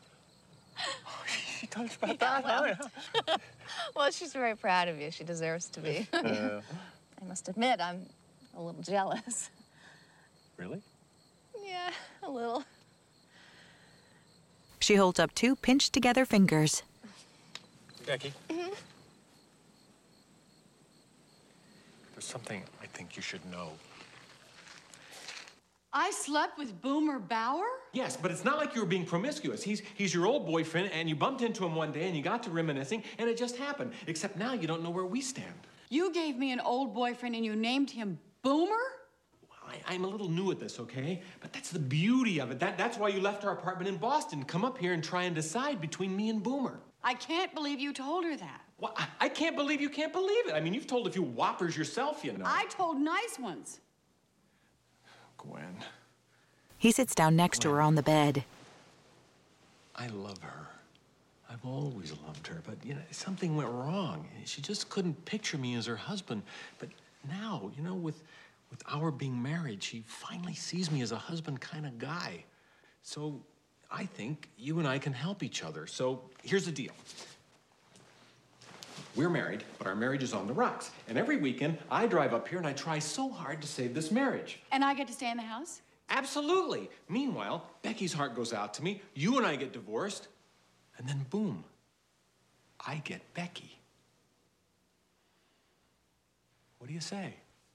Speaker 7: She talks about
Speaker 10: Yeah,
Speaker 7: that,
Speaker 10: well.
Speaker 7: huh?
Speaker 10: Well, she's very proud of you. She deserves to be.
Speaker 7: Uh,
Speaker 10: I must admit, I'm a little jealous.
Speaker 7: really?
Speaker 10: Yeah, a little.
Speaker 1: She holds up two pinched together fingers.
Speaker 7: Becky,
Speaker 10: Mm-hmm.
Speaker 7: there's something I think you should know.
Speaker 2: I slept with Boomer Bauer?
Speaker 7: Yes, but it's not like you were being promiscuous. He's he's your old boyfriend, and you bumped into him one day, and you got to reminiscing, and it just happened. Except now you don't know where we stand.
Speaker 2: You gave me an old boyfriend and you named him Boomer?
Speaker 7: I, I'm a little new at this, okay? But that's the beauty of it. That, that's why you left our apartment in Boston. Come up here and try and decide between me and Boomer.
Speaker 2: I can't believe you told her that.
Speaker 7: Well, I, I can't believe you can't believe it. I mean, you've told a few whoppers yourself, you know.
Speaker 2: I told nice ones.
Speaker 7: Gwen,
Speaker 1: He sits down next to her on the bed.
Speaker 7: I love her. I've always loved her, but, you know, something went wrong. She just couldn't picture me as her husband. But now, you know, with, with our being married, she finally sees me as a husband kind of guy. So I think you and I can help each other. So here's the deal. We're married, but our marriage is on the rocks. And every weekend, I drive up here and I try so hard to save this marriage.
Speaker 2: And I get to stay in the house?
Speaker 7: Absolutely. Meanwhile, Becky's heart goes out to me, you and I get divorced, and then boom, I get Becky. What do you say?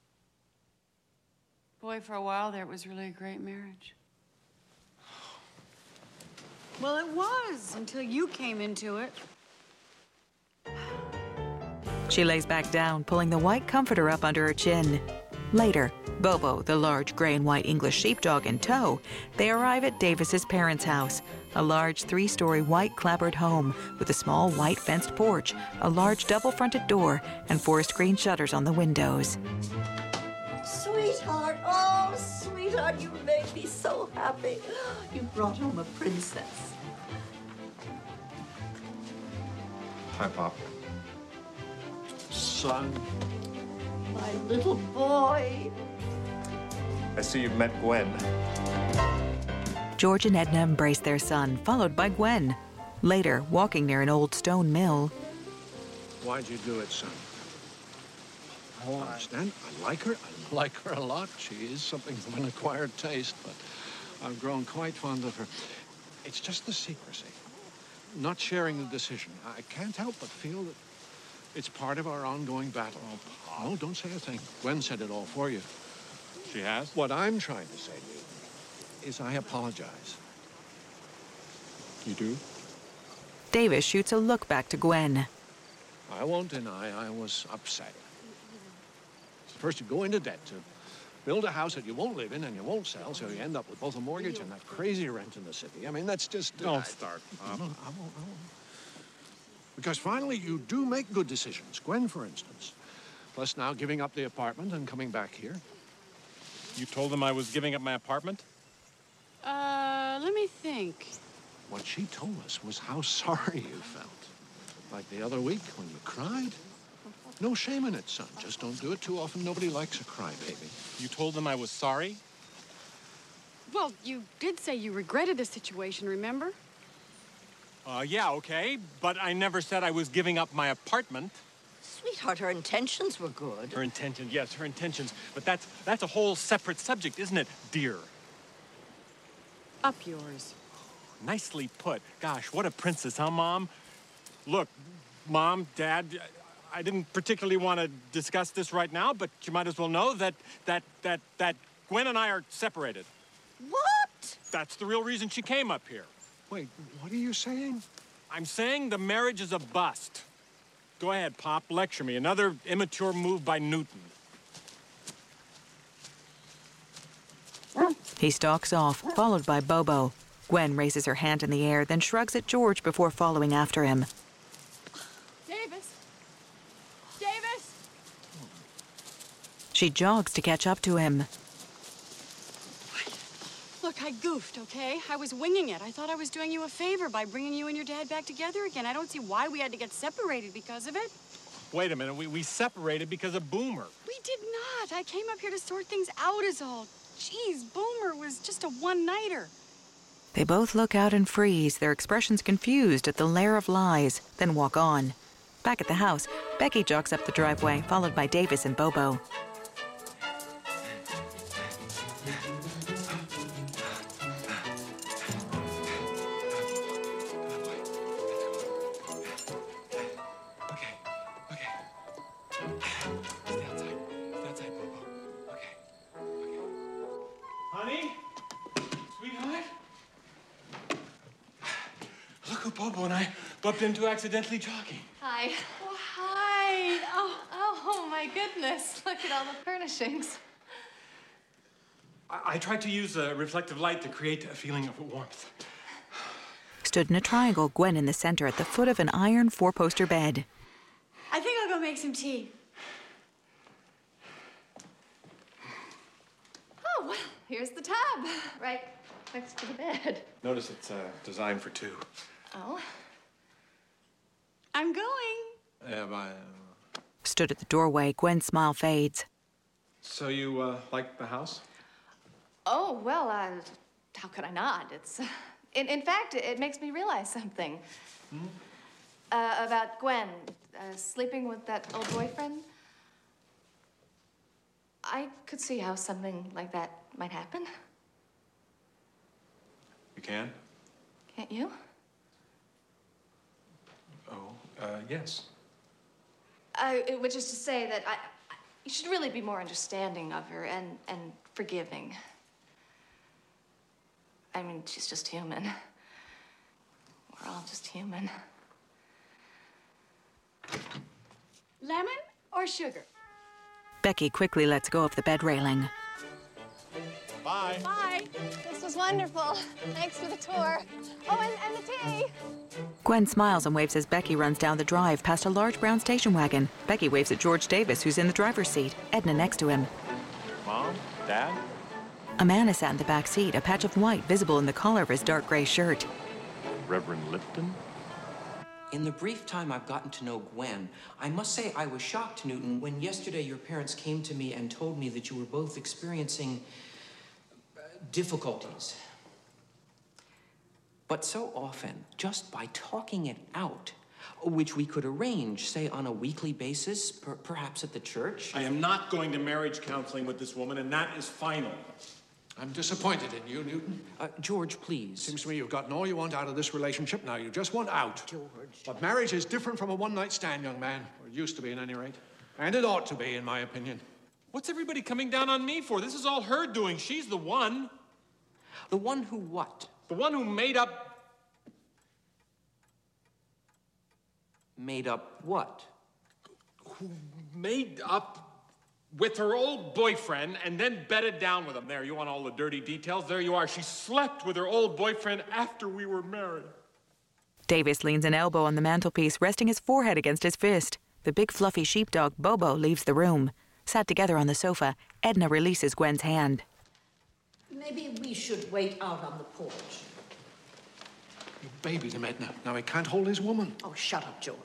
Speaker 2: Boy, for a while there, it was really a great marriage. Well, it was, until you came into it.
Speaker 1: She lays back down, pulling the white comforter up under her chin. Later, Bobo, the large gray and white English sheepdog in tow, they arrive at Davis's parents' house, a large three-story white clapboard home with a small white fenced porch, a large double-fronted door, and forest green shutters on the windows.
Speaker 12: Sweetheart, oh, sweetheart, you made me so happy. You brought home a princess.
Speaker 11: Hi, Pop. Son.
Speaker 12: My little boy.
Speaker 11: I see you've met Gwen.
Speaker 1: George and Edna embrace their son, followed by Gwen. Later, walking near an old stone mill.
Speaker 11: Why'd you do it, son? I don't understand. I like her. I like her a lot. She is something of an acquired taste, but I've grown quite fond of her. It's just the secrecy. Not sharing the decision. I can't help but feel that it's part of our ongoing battle. Oh, no, don't say a thing. Gwen said it all for you.
Speaker 7: She has?
Speaker 11: What I'm trying to say to you is I apologize.
Speaker 7: You do?
Speaker 1: Davis shoots a look back to Gwen.
Speaker 11: I won't deny I was upset. First, you go into debt to build a house that you won't live in and you won't sell, so you end up with both a mortgage and that crazy rent in the city. I mean, that's just...
Speaker 7: Don't
Speaker 11: uh,
Speaker 7: start,
Speaker 11: I
Speaker 7: Pop.
Speaker 11: won't, I won't, I won't. Because finally, you do make good decisions. Gwen, for instance. Plus now giving up the apartment and coming back here.
Speaker 7: You told them I was giving up my apartment?
Speaker 2: Uh, let me think.
Speaker 11: What she told us was how sorry you felt. Like the other week when you cried. No shame in it, son. Just don't do it too often. Nobody likes a crybaby.
Speaker 7: You told them I was sorry?
Speaker 2: Well, you did say you regretted the situation, remember?
Speaker 7: Uh, yeah, okay, but I never said I was giving up my apartment.
Speaker 12: Sweetheart, her intentions were good.
Speaker 7: Her intentions, yes, her intentions. But that's that's a whole separate subject, isn't it, dear?
Speaker 2: Up yours.
Speaker 7: Nicely put. Gosh, what a princess, huh, Mom? Look, Mom, Dad, I didn't particularly want to discuss this right now, but you might as well know that that that that Gwen and I are separated.
Speaker 12: What?
Speaker 7: That's the real reason she came up here.
Speaker 11: Wait, what are you saying?
Speaker 7: I'm saying the marriage is a bust. Go ahead, Pop, lecture me. Another immature move by Newton.
Speaker 1: He stalks off, followed by Bobo. Gwen raises her hand in the air, then shrugs at George before following after him.
Speaker 2: Davis,
Speaker 1: She jogs to catch up to him.
Speaker 2: Look, I goofed, okay? I was winging it. I thought I was doing you a favor by bringing you and your dad back together again. I don't see why we had to get separated because of it.
Speaker 7: Wait a minute, we, we separated because of Boomer.
Speaker 2: We did not. I came up here to sort things out is all. Jeez, Boomer was just a one-nighter.
Speaker 1: They both look out and freeze, their expressions confused at the lair of lies, then walk on. Back at the house, Becky jogs up the driveway, followed by Davis and Bobo.
Speaker 7: Honey? Sweetheart? Look who Bobo and I bumped into accidentally jogging.
Speaker 10: Hi. Oh, hi. Oh, oh, my goodness. Look at all the furnishings.
Speaker 7: I, I tried to use a reflective light to create a feeling of warmth.
Speaker 1: Stood in a triangle, Gwen in the center at the foot of an iron four-poster bed.
Speaker 2: I think I'll go make some tea.
Speaker 10: Oh, well, here's the tub, right next to the bed.
Speaker 7: Notice it's uh, designed for two.
Speaker 10: Oh.
Speaker 2: I'm going.
Speaker 7: Yeah, my, uh...
Speaker 1: Stood at the doorway, Gwen's smile fades.
Speaker 7: So you uh, like the house?
Speaker 10: Oh, well, uh, how could I not? It's, uh, in, in fact, it, it makes me realize something.
Speaker 7: Hmm?
Speaker 10: Uh, about Gwen, uh, sleeping with that old boyfriend. I could see how something like that might happen.
Speaker 7: You can?
Speaker 10: Can't you?
Speaker 7: Oh, uh, yes.
Speaker 10: Uh, which is to say that I, I, you should really be more understanding of her and, and forgiving. I mean, she's just human. We're all just human.
Speaker 2: Lemon or sugar?
Speaker 1: Becky quickly lets go of the bed railing.
Speaker 7: Bye.
Speaker 10: Bye. This was wonderful. Thanks for the tour. Oh, and, and the tea.
Speaker 1: Gwen smiles and waves as Becky runs down the drive past a large brown station wagon. Becky waves at George Davis, who's in the driver's seat, Edna next to him.
Speaker 7: Mom? Dad?
Speaker 1: A man is sat in the back seat, a patch of white visible in the collar of his dark gray shirt.
Speaker 7: Reverend Lipton?
Speaker 5: In the brief time I've gotten to know Gwen, I must say I was shocked, Newton, when yesterday your parents came to me and told me that you were both experiencing uh, difficulties. But so often, just by talking it out, which we could arrange, say, on a weekly basis, per perhaps at the church.
Speaker 7: I am not going to marriage counseling with this woman, and that is final.
Speaker 11: I'm disappointed in you, Newton.
Speaker 5: Uh, George, please.
Speaker 11: Seems to me you've gotten all you want out of this relationship now. You just want out.
Speaker 5: George.
Speaker 11: But marriage is different from a one-night stand, young man. Or it used to be, at any rate. And it ought to be, in my opinion.
Speaker 7: What's everybody coming down on me for? This is all her doing. She's the one.
Speaker 5: The one who what?
Speaker 7: The one who made up...
Speaker 5: Made up what?
Speaker 7: Who made up with her old boyfriend and then bedded down with him. There, you want all the dirty details? There you are. She slept with her old boyfriend after we were married.
Speaker 1: Davis leans an elbow on the mantelpiece, resting his forehead against his fist. The big fluffy sheepdog, Bobo, leaves the room. Sat together on the sofa, Edna releases Gwen's hand.
Speaker 12: Maybe we should wait out on the porch.
Speaker 11: You babied him, Edna. Now he can't hold his woman.
Speaker 12: Oh, shut up, George.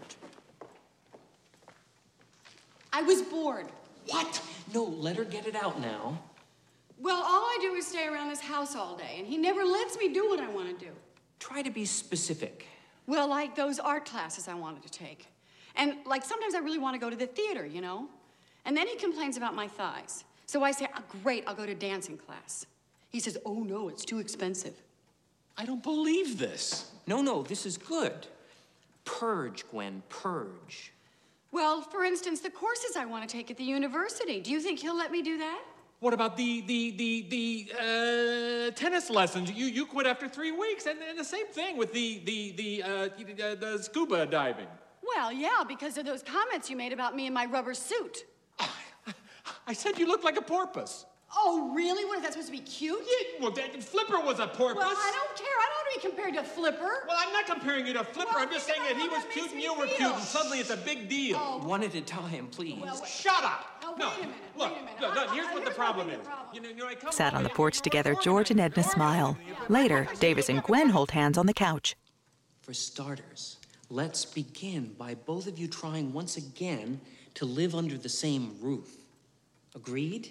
Speaker 2: I was bored.
Speaker 5: What? No, let her get it out now.
Speaker 2: Well, all I do is stay around this house all day, and he never lets me do what I want to do.
Speaker 5: Try to be specific.
Speaker 2: Well, like those art classes I wanted to take. And, like, sometimes I really want to go to the theater, you know? And then he complains about my thighs. So I say, oh, great, I'll go to dancing class. He says, oh, no, it's too expensive.
Speaker 5: I don't believe this. No, no, this is good. Purge, Gwen, purge.
Speaker 2: Well, for instance, the courses I want to take at the university. Do you think he'll let me do that?
Speaker 7: What about the the the the uh, tennis lessons? You you quit after three weeks, and, and the same thing with the the the uh, the scuba diving.
Speaker 2: Well, yeah, because of those comments you made about me and my rubber suit.
Speaker 7: I said you looked like a porpoise.
Speaker 2: Oh, really? What, is that supposed to be cute?
Speaker 7: Yeah, well, that, Flipper was a porpoise.
Speaker 2: Well, I don't care. I don't want to be compared to Flipper.
Speaker 7: Well, I'm not comparing you to Flipper.
Speaker 2: Well,
Speaker 7: I'm just saying that he was cute and you were
Speaker 2: feel.
Speaker 7: cute, and suddenly it's a big deal.
Speaker 2: Oh.
Speaker 5: One at a time, please.
Speaker 2: Well,
Speaker 7: shut up.
Speaker 2: Oh, wait
Speaker 7: No,
Speaker 2: a minute,
Speaker 7: look,
Speaker 2: wait a minute.
Speaker 7: look, look,
Speaker 2: I-
Speaker 7: here's
Speaker 2: I-
Speaker 7: what the
Speaker 2: here's
Speaker 7: problem
Speaker 2: the
Speaker 7: is.
Speaker 2: problem.
Speaker 7: You know, you know, I come
Speaker 1: Sat on the
Speaker 7: along,
Speaker 1: porch together, George and Edna smile. Later, Davis and Gwen hold hands on the couch.
Speaker 5: For starters, let's begin by both of you trying once again to live under the same roof. Agreed?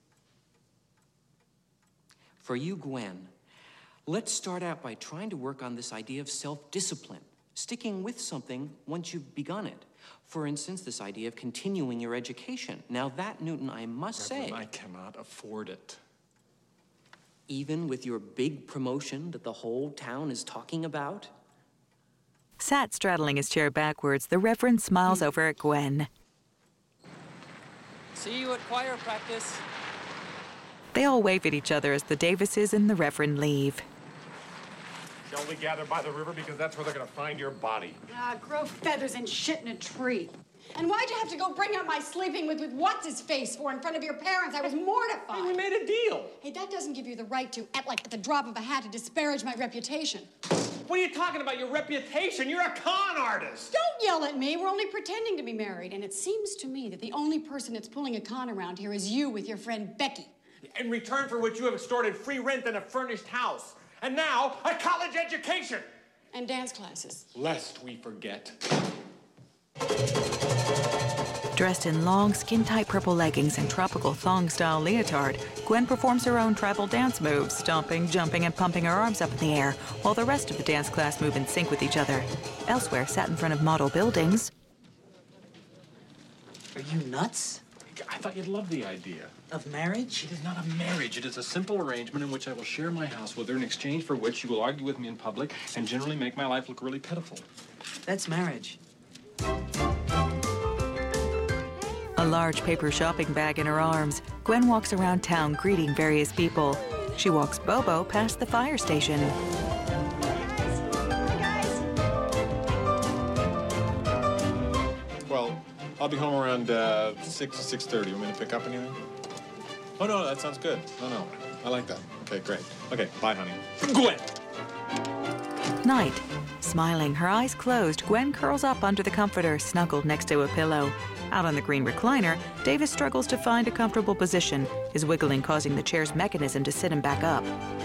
Speaker 5: For you, Gwen, let's start out by trying to work on this idea of self-discipline, sticking with something once you've begun it. For instance, this idea of continuing your education. Now that, Newton, I must
Speaker 7: Reverend,
Speaker 5: say...
Speaker 7: I cannot afford it.
Speaker 5: Even with your big promotion that the whole town is talking about?
Speaker 1: Sat straddling his chair backwards, the Reverend smiles over at Gwen.
Speaker 13: See you at choir practice.
Speaker 1: They all wave at each other as the Davises and the Reverend leave.
Speaker 7: Shall we gather by the river? Because that's where they're going to find your body.
Speaker 2: Ah, grow feathers and shit in a tree. And why'd you have to go bring up my sleeping with, with what's-his-face for in front of your parents? I was mortified.
Speaker 7: Hey, we made a deal.
Speaker 2: Hey, that doesn't give you the right to, at like at the drop of a hat, to disparage my reputation.
Speaker 7: What are you talking about? Your reputation? You're a con artist.
Speaker 2: Don't yell at me. We're only pretending to be married. And it seems to me that the only person that's pulling a con around here is you with your friend Becky.
Speaker 7: In return for which you have extorted free rent and a furnished house. And now, a college education.
Speaker 2: And dance classes.
Speaker 7: Lest we forget.
Speaker 1: Dressed in long, skin-tight purple leggings and tropical thong-style leotard, Gwen performs her own tribal dance moves, stomping, jumping, and pumping her arms up in the air, while the rest of the dance class move in sync with each other. Elsewhere, sat in front of model buildings.
Speaker 15: Are you nuts?
Speaker 7: I thought you'd love the idea.
Speaker 15: Of marriage?
Speaker 7: It is not a marriage. It is a simple arrangement in which I will share my house with her, in exchange for which you will argue with me in public and generally make my life look really pitiful.
Speaker 15: That's marriage.
Speaker 1: A large paper shopping bag in her arms, Gwen walks around town greeting various people. She walks Bobo past the fire station.
Speaker 7: Well, I'll be home around uh, six, six thirty. You want me to pick up anything? Oh, no, that sounds good. No, no, I like that. Okay, great. Okay, bye, honey. Gwen!
Speaker 1: Night. Smiling, her eyes closed, Gwen curls up under the comforter, snuggled next to a pillow. Out on the green recliner, Davis struggles to find a comfortable position, his wiggling causing the chair's mechanism to sit him back up.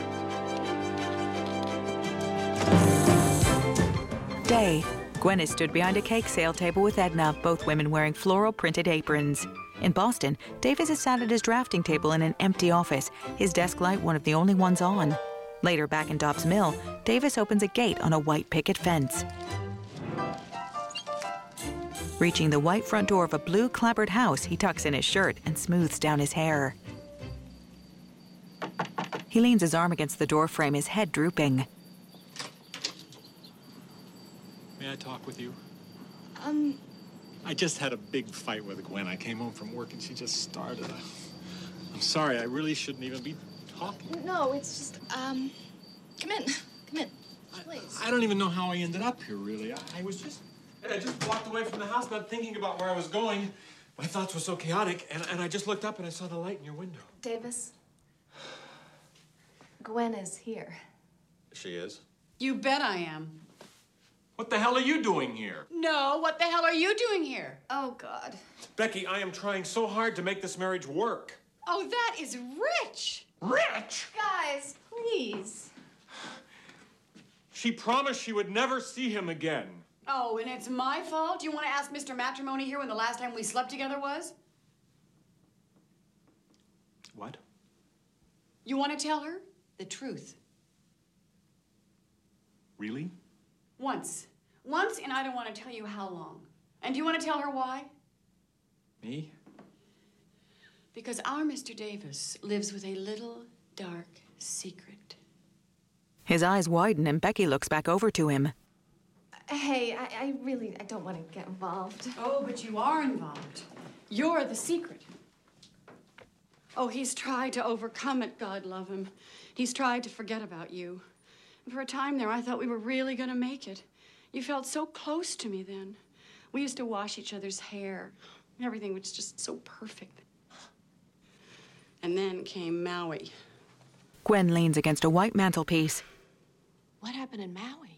Speaker 1: Day. Gwen is stood behind a cake sale table with Edna, both women wearing floral printed aprons. In Boston, Davis is sat at his drafting table in an empty office, his desk light one of the only ones on. Later, back in Dobbs Mill, Davis opens a gate on a white picket fence. Reaching the white front door of a blue clapboard house, he tucks in his shirt and smooths down his hair. He leans his arm against the doorframe, his head drooping.
Speaker 7: May I talk with you?
Speaker 14: Um,
Speaker 7: I just had a big fight with Gwen. I came home from work and she just started. I, I'm sorry, I really shouldn't even be talking.
Speaker 14: no, it's just, um, come in, come in, please.
Speaker 7: I don't even know how I ended up here, really. I, I was just, I just walked away from the house not thinking about where I was going. My thoughts were so chaotic, and, and I just looked up and I saw the light in your window.
Speaker 14: Davis, Gwen is here.
Speaker 7: She is?
Speaker 2: You bet I am.
Speaker 7: What the hell are you doing here?
Speaker 2: No, what the hell are you doing here?
Speaker 14: Oh, God.
Speaker 7: Becky, I am trying so hard to make this marriage work.
Speaker 2: Oh, that is rich.
Speaker 7: Rich?
Speaker 14: Guys, please.
Speaker 7: She promised she would never see him again.
Speaker 2: Oh, and it's my fault? You want to ask Mister Matrimony here when the last time we slept together was?
Speaker 7: What?
Speaker 2: You want to tell her the truth?
Speaker 7: Really?
Speaker 2: Once. Once, and I don't want to tell you how long. And do you want to tell her why?
Speaker 7: Me?
Speaker 2: Because our Mister Davis lives with a little dark secret.
Speaker 1: His eyes widen and Becky looks back over to him.
Speaker 14: Hey, I, I really, I don't want to get involved.
Speaker 2: Oh, but you are involved. You're the secret. Oh, he's tried to overcome it, God love him. He's tried to forget about you. And for a time there, I thought we were really gonna make it. You felt so close to me then. We used to wash each other's hair. Everything was just so perfect. And then came Maui.
Speaker 1: Gwen leans against a white mantelpiece.
Speaker 14: What happened in Maui?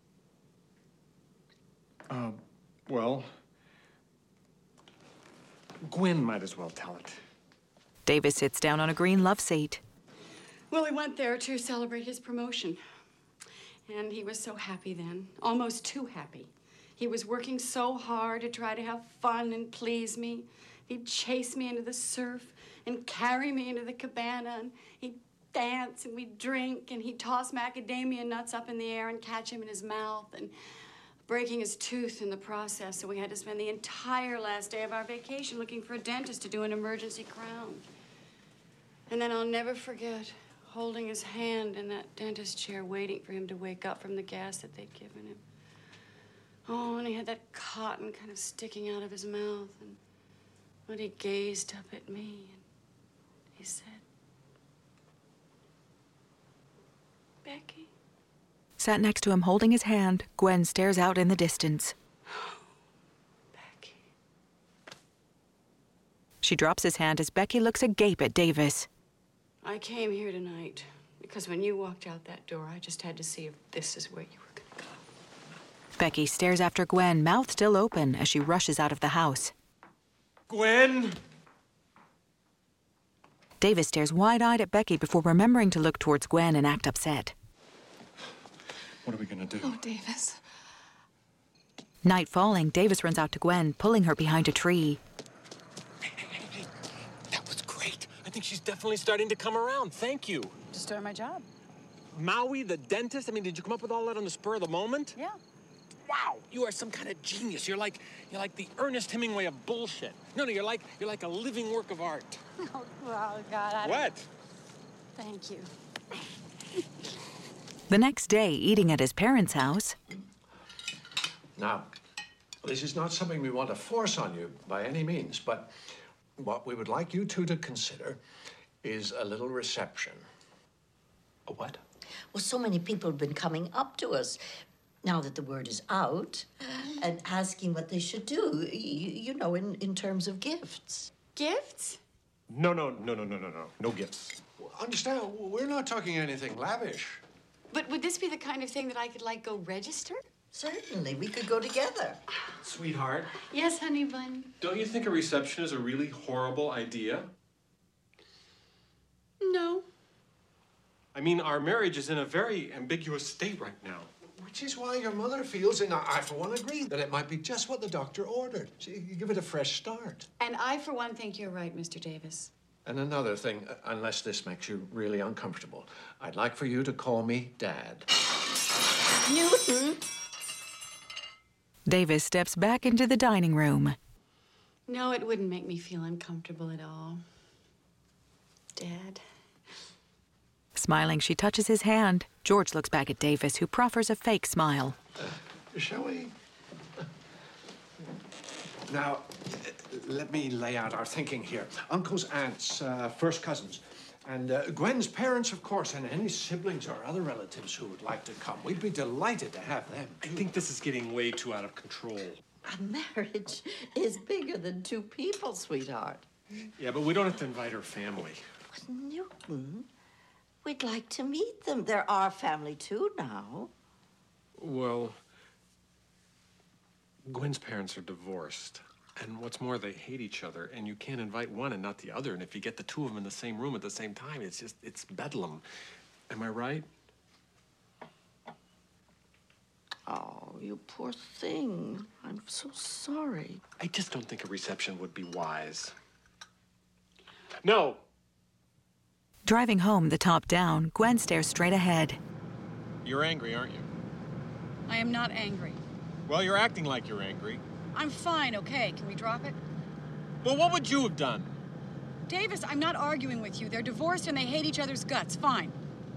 Speaker 7: Uh, well, Gwen might as well tell it.
Speaker 1: Davis sits down on a green love seat.
Speaker 2: Well, we went there to celebrate his promotion. And he was so happy then, almost too happy. He was working so hard to try to have fun and please me. He'd chase me into the surf and carry me into the cabana, and he'd dance and we'd drink, and he'd toss macadamia nuts up in the air and catch him in his mouth, and breaking his tooth in the process. So we had to spend the entire last day of our vacation looking for a dentist to do an emergency crown. And then I'll never forget holding his hand in that dentist chair, waiting for him to wake up from the gas that they'd given him. Oh, and he had that cotton kind of sticking out of his mouth, and when he gazed up at me, and he said, "Becky."
Speaker 1: Sat next to him holding his hand, Gwen stares out in the distance.
Speaker 2: Becky.
Speaker 1: She drops his hand as Becky looks agape at Davis.
Speaker 2: I came here tonight because when you walked out that door, I just had to see if this is where you were going to go.
Speaker 1: Becky stares after Gwen, mouth still open, as she rushes out of the house.
Speaker 7: Gwen!
Speaker 1: Davis stares wide-eyed at Becky before remembering to look towards Gwen and act upset.
Speaker 7: What are we gonna do?
Speaker 10: Oh, Davis.
Speaker 1: Night falling, Davis runs out to Gwen, pulling her behind a tree.
Speaker 7: I think she's definitely starting to come around. Thank you.
Speaker 2: Just doing my job.
Speaker 7: Maui, the dentist? I mean, did you come up with all that on the spur of the moment?
Speaker 2: Yeah.
Speaker 7: Wow, you are some kind of genius. You're like you're like the Ernest Hemingway of bullshit. No, no, you're like you're like a living work of art.
Speaker 2: Oh, oh God. I
Speaker 7: What?
Speaker 2: Thank you.
Speaker 1: The next day, eating at his parents' house.
Speaker 11: Now, this is not something we want to force on you by any means, but what we would like you two to consider is a little reception.
Speaker 7: A what?
Speaker 12: Well, so many people have been coming up to us now that the word is out and asking what they should do, you, you know, in, in terms of gifts.
Speaker 2: Gifts?
Speaker 7: No, no, no, no, no, no, no. No gifts.
Speaker 11: Understand, we're not talking anything lavish.
Speaker 2: But would this be the kind of thing that I could, like, go register?
Speaker 12: Certainly, we could go together.
Speaker 7: Sweetheart.
Speaker 2: Yes, honey bun.
Speaker 7: Don't you think a reception is a really horrible idea?
Speaker 2: No.
Speaker 7: I mean, our marriage is in a very ambiguous state right now.
Speaker 11: Which is why your mother feels, and I, for one, agree, that it might be just what the doctor ordered. So you give it a fresh start.
Speaker 2: And I, for one, think you're right, Mister Davis.
Speaker 11: And another thing, uh, unless this makes you really uncomfortable, I'd like for you to call me Dad.
Speaker 12: Newton!
Speaker 1: Davis steps back into the dining room.
Speaker 2: No, it wouldn't make me feel uncomfortable at all. Dad.
Speaker 1: Smiling, she touches his hand. George looks back at Davis, who proffers a fake smile.
Speaker 11: Uh, shall we? Now, let me lay out our thinking here. Uncles, aunts, uh, first cousins. And uh, Gwen's parents, of course, and any siblings or other relatives who would like to come. We'd be delighted to have them.
Speaker 7: I think this is getting way too out of control.
Speaker 12: A marriage is bigger than two people, sweetheart.
Speaker 7: Yeah, but we don't have to invite her family.
Speaker 12: But Newton, we'd like to meet them. They're our family, too, now.
Speaker 7: Well, Gwen's parents are divorced. And what's more, they hate each other, and you can't invite one and not the other. And if you get the two of them in the same room at the same time, it's just, it's bedlam. Am I right?
Speaker 12: Oh, you poor thing. I'm so sorry.
Speaker 7: I just don't think a reception would be wise. No!
Speaker 1: Driving home, the top down, Gwen stares straight ahead.
Speaker 7: You're angry, aren't you?
Speaker 2: I am not angry.
Speaker 7: Well, you're acting like you're angry.
Speaker 2: I'm fine, okay? Can we drop it?
Speaker 7: Well, what would you have done?
Speaker 2: Davis, I'm not arguing with you. They're divorced and they hate each other's guts. Fine.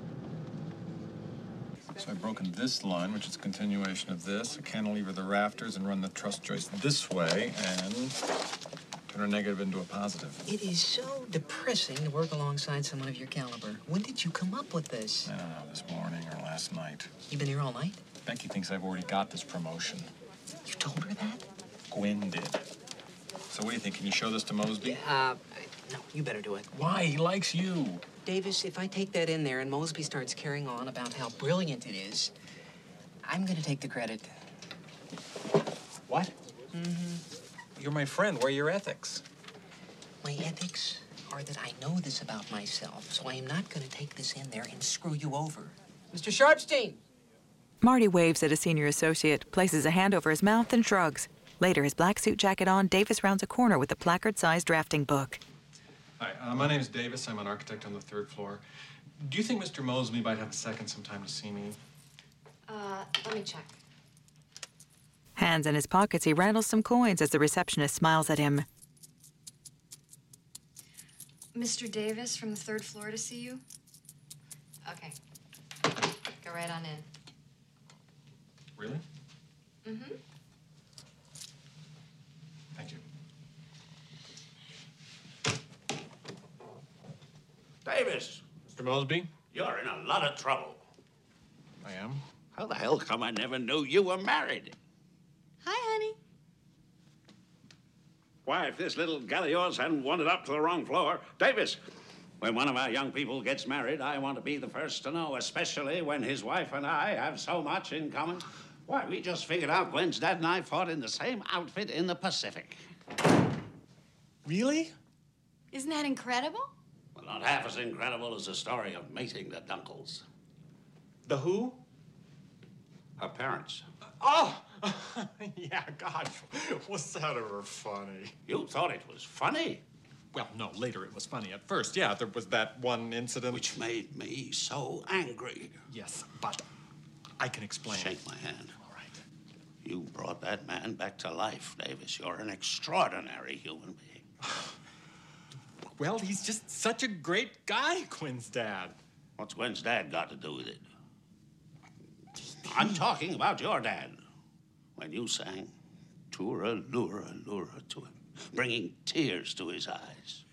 Speaker 7: So I've broken this line, which is a continuation of this, a cantilever the rafters, and run the truss joist this way, and turn a negative into a positive.
Speaker 15: It is so depressing to work alongside someone of your caliber. When did you come up with this?
Speaker 7: I don't know, this morning or last night.
Speaker 15: You been here all night?
Speaker 7: Becky thinks I've already got this promotion.
Speaker 15: You told her that?
Speaker 7: Gwen did. So what do you think? Can you show this to Mosby?
Speaker 15: Uh, no, you better do it.
Speaker 7: Why? He likes you.
Speaker 15: Davis, if I take that in there and Mosby starts carrying on about how brilliant it is, I'm gonna take the credit.
Speaker 7: What?
Speaker 15: Mm-hmm.
Speaker 7: You're my friend. Where are your ethics?
Speaker 15: My ethics are that I know this about myself, so I am not going to take this in there and screw you over. Mister Sharpstein!
Speaker 1: Marty waves at a senior associate, places a hand over his mouth, and shrugs. Later, his black suit jacket on, Davis rounds a corner with a placard-sized drafting book.
Speaker 7: Hi, uh, my name's Davis. I'm an architect on the third floor. Do you think Mister Mosby might have a second sometime to see me?
Speaker 14: Uh, let me check.
Speaker 1: Hands in his pockets, he rattles some coins as the receptionist smiles at him.
Speaker 14: Mister Davis from the third floor to see you? Okay. Go right on in.
Speaker 7: Really?
Speaker 14: Mm-hmm.
Speaker 7: Thank you.
Speaker 3: Davis!
Speaker 7: Mister Mosby?
Speaker 3: You're in a lot of trouble.
Speaker 7: I am?
Speaker 3: How the hell come I never knew you were married?
Speaker 2: Hi, honey.
Speaker 3: Why, if this little gal of yours hadn't wandered up to the wrong floor... Davis, when one of our young people gets married, I want to be the first to know, especially when his wife and I have so much in common. Why, we just figured out Gwen's dad and I fought in the same outfit in the Pacific.
Speaker 7: Really?
Speaker 2: Isn't that incredible?
Speaker 3: Well, not half as incredible as the story of mating the Dunkles.
Speaker 7: The who?
Speaker 3: Her parents.
Speaker 7: Oh! Yeah, gosh, was that ever funny?
Speaker 3: You thought it was funny?
Speaker 7: Well, no, later it was funny. At first, yeah, there was that one incident.
Speaker 3: Which made me so angry.
Speaker 7: Yes, but I can explain.
Speaker 3: Shake my hand. All right. You brought that man back to life, Davis. You're an extraordinary human being.
Speaker 7: Well, he's just such a great guy, Gwen's dad.
Speaker 3: What's Gwen's dad got to do with it? I'm talking about your dad. When you sang, Tura, Lura, Lura to him, bringing tears to his eyes.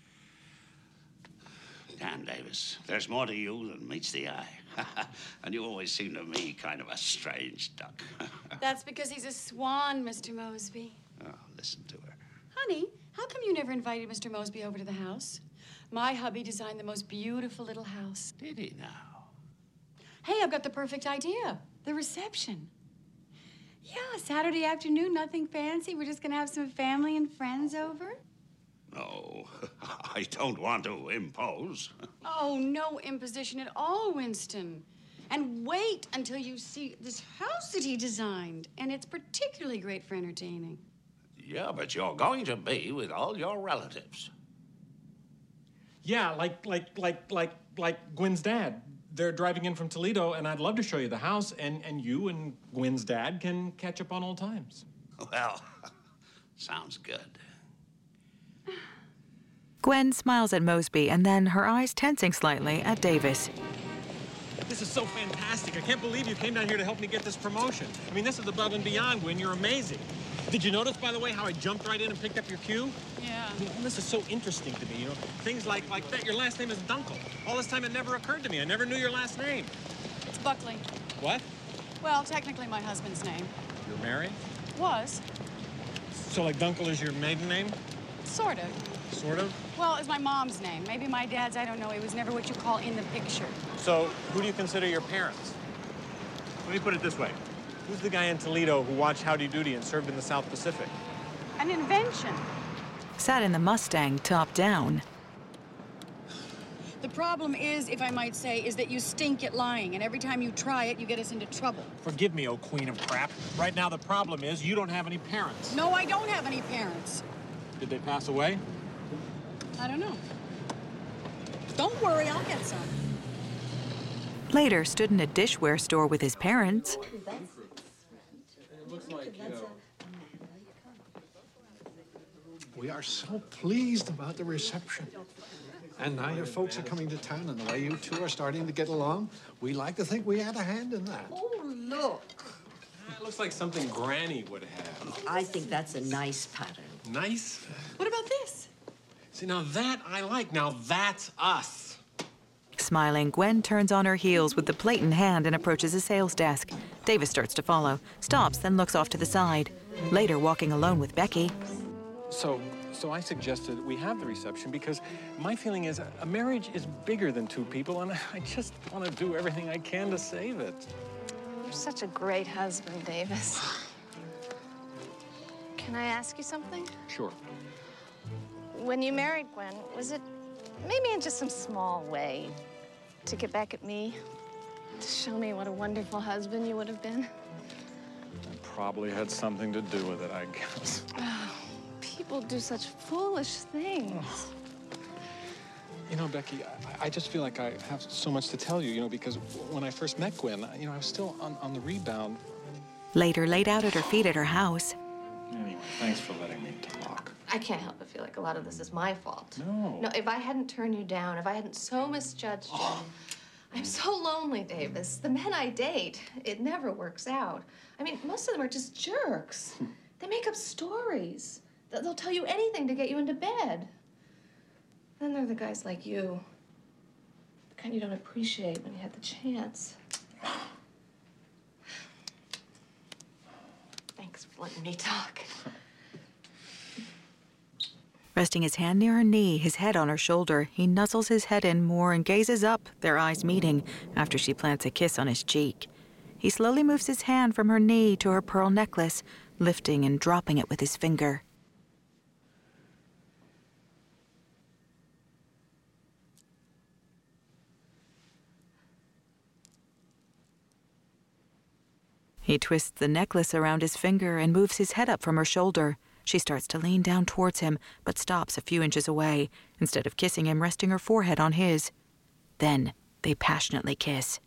Speaker 3: Damn, Davis, there's more to you than meets the eye. And you always seem to me kind of a strange duck.
Speaker 2: That's because he's a swan, Mister Mosby.
Speaker 3: Oh, listen to her.
Speaker 2: Honey, how come you never invited Mister Mosby over to the house? My hubby designed the most beautiful little house.
Speaker 3: Did he now?
Speaker 2: Hey, I've got the perfect idea. The reception. Yeah, Saturday afternoon, nothing fancy. We're just gonna have some family and friends over.
Speaker 3: No, I don't want to impose.
Speaker 2: Oh, no imposition at all, Winston. And wait until you see this house that he designed. And it's particularly great for entertaining.
Speaker 3: Yeah, but you're going to be with all your relatives.
Speaker 7: Yeah, like, like, like, like, like Gwen's dad. They're driving in from Toledo, and I'd love to show you the house, and, and you and Gwen's dad can catch up on old times.
Speaker 3: Well, sounds good.
Speaker 1: Gwen smiles at Mosby and then, her eyes tensing slightly, at Davis.
Speaker 7: This is so fantastic. I can't believe you came down here to help me get this promotion. I mean, this is above and beyond, Gwen. You're amazing. Did you notice, by the way, how I jumped right in and picked up your cue?
Speaker 2: Yeah.
Speaker 7: I mean, this is so interesting to me, you know? Things like, like that. Your last name is Dunkel. All this time it never occurred to me. I never knew your last name.
Speaker 2: It's Buckley.
Speaker 7: What?
Speaker 2: Well, technically my husband's name.
Speaker 7: You're married?
Speaker 2: Was.
Speaker 7: So, like, Dunkel is your maiden name?
Speaker 2: Sort of.
Speaker 7: Sort of?
Speaker 2: Well, it's my mom's name. Maybe my dad's, I don't know. He was never what you call in the picture.
Speaker 7: So, who do you consider your parents? Let me put it this way. Who's the guy in Toledo who watched Howdy Doody and served in the South Pacific?
Speaker 2: An invention.
Speaker 1: Sat in the Mustang, top down.
Speaker 2: The problem is, if I might say, is that you stink at lying, and every time you try it, you get us into trouble.
Speaker 7: Forgive me, oh queen of crap. Right now, the problem is you don't have any parents.
Speaker 2: No, I don't have any parents.
Speaker 7: Did they pass away?
Speaker 2: I don't know. Don't worry, I'll get some.
Speaker 1: Later, stood in a dishware store with his parents.
Speaker 11: We are so pleased about the reception. And now your folks are coming to town, and the way you two are starting to get along, we like to think we had a hand in that.
Speaker 12: Oh, look.
Speaker 7: That looks like something Granny would have.
Speaker 12: I think that's a nice pattern.
Speaker 7: Nice?
Speaker 2: What about this?
Speaker 7: See, now that I like. Now that's us.
Speaker 1: Smiling, Gwen turns on her heels with the plate in hand and approaches a sales desk. Davis starts to follow, stops, then looks off to the side. Later, walking alone with Becky.
Speaker 7: So, so I suggested we have the reception because my feeling is a marriage is bigger than two people, and I just want to do everything I can to save it.
Speaker 10: You're such a great husband, Davis. Can I ask you something?
Speaker 7: Sure.
Speaker 10: when you married Gwen, was it maybe in just some small way to get back at me? To show me what a wonderful husband you would have been?
Speaker 16: It probably had something to do with it, I guess.
Speaker 10: Oh, people do such foolish things.
Speaker 16: You know, Becky, I, I just feel like I have so much to tell you, you know, because when I first met Gwen, you know, I was still on, on the rebound.
Speaker 1: Later, laid out at her feet at her house.
Speaker 16: Anyway, thanks for letting me talk.
Speaker 10: I can't help but feel like a lot of this is my fault.
Speaker 16: No.
Speaker 10: No, if I hadn't turned you down, if I hadn't so misjudged you. I'm so lonely, Davis. The men I date, it never works out. I mean, most of them are just jerks. They make up stories. They'll tell you anything to get you into bed. Then there are the guys like you. The kind you don't appreciate when you had the chance. Thanks for letting me talk.
Speaker 1: Resting his hand near her knee, his head on her shoulder, he nuzzles his head in more and gazes up, their eyes meeting, after she plants a kiss on his cheek. He slowly moves his hand from her knee to her pearl necklace, lifting and dropping it with his finger. He twists the necklace around his finger and moves his head up from her shoulder. She starts to lean down towards him, but stops a few inches away, instead of kissing him, resting her forehead on his. Then they passionately kiss.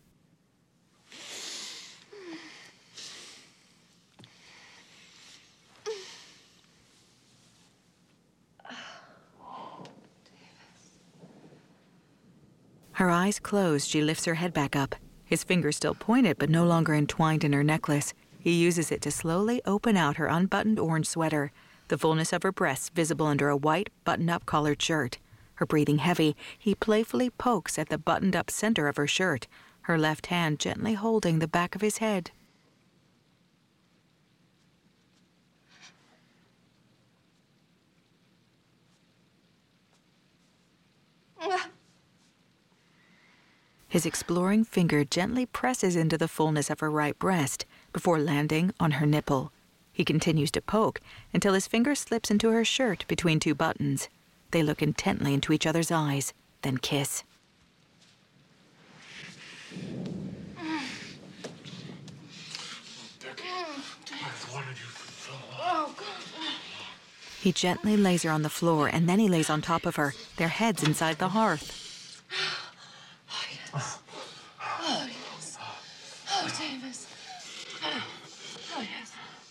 Speaker 1: Her eyes closed, she lifts her head back up. His fingers still pointed, but no longer entwined in her necklace. He uses it to slowly open out her unbuttoned orange sweater, the fullness of her breasts visible under a white, button-up collared shirt. Her breathing heavy, he playfully pokes at the buttoned-up center of her shirt, her left hand gently holding the back of his head. His exploring finger gently presses into the fullness of her right breast before landing on her nipple. He continues to poke until his finger slips into her shirt between two buttons. They look intently into each other's eyes, then kiss. He gently lays her on the floor, and then he lays on top of her, their heads inside the hearth.
Speaker 10: Oh, yes. Oh, Davis. Oh, yes.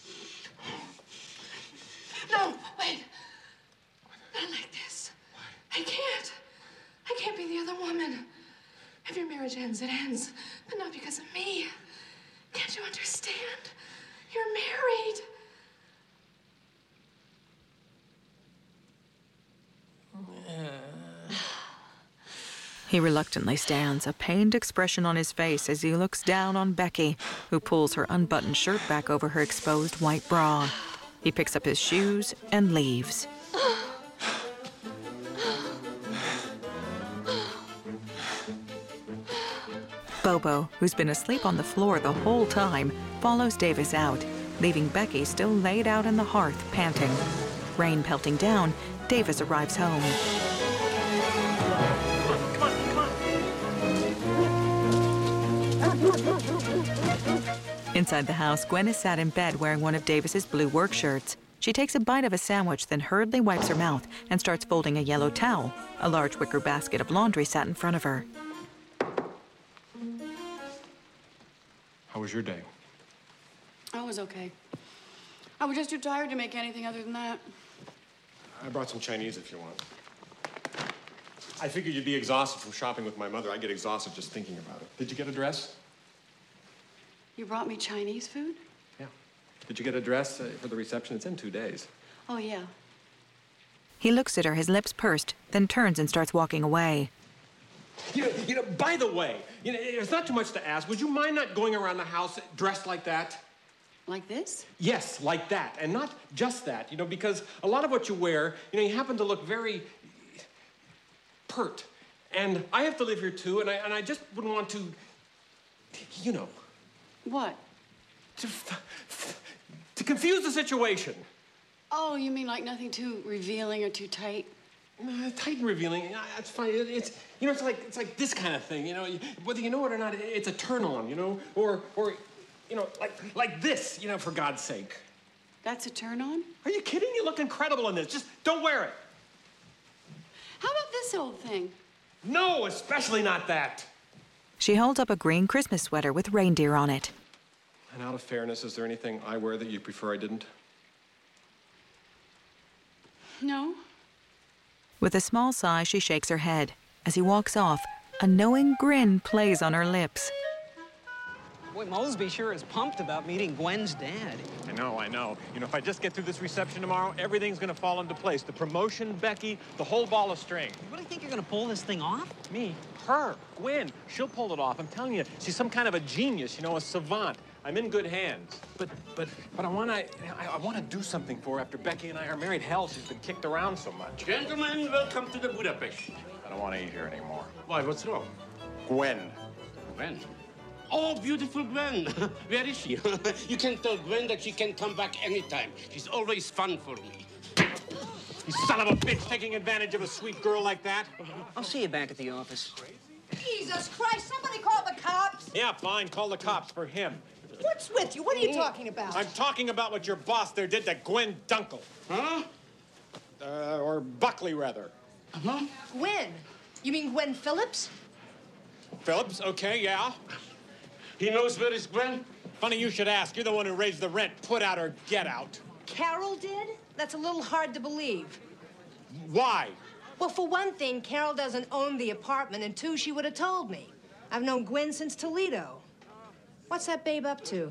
Speaker 10: No, wait. Not like this. I can't. I can't be the other woman. If your marriage ends, it ends. But not because of me. Can't you understand? You're married.
Speaker 1: He reluctantly stands, a pained expression on his face as he looks down on Becky, who pulls her unbuttoned shirt back over her exposed white bra. He picks up his shoes and leaves. Bobo, who's been asleep on the floor the whole time, follows Davis out, leaving Becky still laid out in the hearth, panting. Rain pelting down, Davis arrives home. Inside the house, Gwen is sat in bed wearing one of Davis's blue work shirts. She takes a bite of a sandwich, then hurriedly wipes her mouth and starts folding a yellow towel. A large wicker basket of laundry sat in front of her.
Speaker 16: How was your day?
Speaker 2: I was okay. I was just too tired to make anything other than that.
Speaker 16: I brought some Chinese if you want. I figured you'd be exhausted from shopping with my mother. I get exhausted just thinking about it. Did you get a dress?
Speaker 2: You brought me Chinese food?
Speaker 16: Yeah. Did you get a dress uh, for the reception? It's in two days.
Speaker 2: Oh, yeah.
Speaker 1: He looks at her, his lips pursed, then turns and starts walking away.
Speaker 16: You know, you know, by the way, you know, it's not too much to ask. Would you mind not going around the house dressed like that?
Speaker 2: Like this?
Speaker 16: Yes, like that. And not just that, you know, because a lot of what you wear, you know, you happen to look very pert. And I have to live here, too, and I, and I just wouldn't want to, you know.
Speaker 2: What?
Speaker 16: To, to confuse the situation.
Speaker 2: Oh, you mean like nothing too revealing or too tight?
Speaker 16: Uh, tight and revealing, yeah, that's fine. It, it's, you know, it's like, it's like this kind of thing, you know, whether you know it or not, it's a turn on, you know, or, or, you know, like, like this, you know, for God's sake.
Speaker 2: That's a turn on?
Speaker 16: Are you kidding? You look incredible in this. Just don't wear it.
Speaker 2: How about this old thing?
Speaker 16: No, especially not that.
Speaker 1: She holds up a green Christmas sweater with reindeer on it.
Speaker 16: And out of fairness, is there anything I wear that you prefer I didn't?
Speaker 2: No.
Speaker 1: With a small sigh, she shakes her head. As he walks off, a knowing grin plays on her lips.
Speaker 17: Boy, Mosby sure is pumped about meeting Gwen's dad.
Speaker 7: I know, I know. You know, if I just get through this reception tomorrow, everything's gonna fall into place. The promotion, Becky, the whole ball of string.
Speaker 17: You really think you're gonna pull this thing off?
Speaker 7: Me? Her? Gwen. She'll pull it off. I'm telling you, she's some kind of a genius, you know, a savant. I'm in good hands. But, but, but I wanna, I, I wanna do something for her after Becky and I are married. Hell, she's been kicked around so much.
Speaker 4: Gentlemen, welcome to the Budapest.
Speaker 7: I don't wanna eat here anymore.
Speaker 4: Why, what's wrong?
Speaker 7: Gwen.
Speaker 4: Gwen? Oh, beautiful Gwen. Where is she? You can tell Gwen that she can come back anytime. She's always fun for me.
Speaker 7: You son of a bitch, taking advantage of a sweet girl like that.
Speaker 17: I'll see you back at the office.
Speaker 6: Jesus Christ, somebody call the cops.
Speaker 7: Yeah, fine. Call the cops for him.
Speaker 6: What's with you? What are you talking about?
Speaker 7: I'm talking about what your boss there did to Gwen Dunkel.
Speaker 4: Huh?
Speaker 7: Uh, or Buckley, rather.
Speaker 4: Huh?
Speaker 6: Gwen? You mean Gwen Phillips?
Speaker 7: Phillips, okay, yeah.
Speaker 4: He knows where is Gwen?
Speaker 7: Funny you should ask. You're the one who raised the rent. Put out or get out.
Speaker 6: Carol did? That's a little hard to believe.
Speaker 7: Why?
Speaker 6: Well, for one thing, Carol doesn't own the apartment, and two, she would have told me. I've known Gwen since Toledo. What's that babe up to?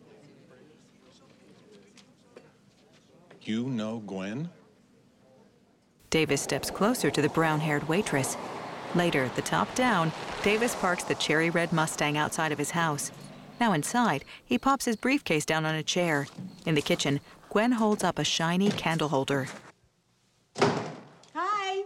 Speaker 7: You know Gwen?
Speaker 1: Davis steps closer to the brown-haired waitress. Later, the top down, Davis parks the cherry red Mustang outside of his house. Now inside, he pops his briefcase down on a chair. In the kitchen, Gwen holds up a shiny candle holder.
Speaker 2: Hi.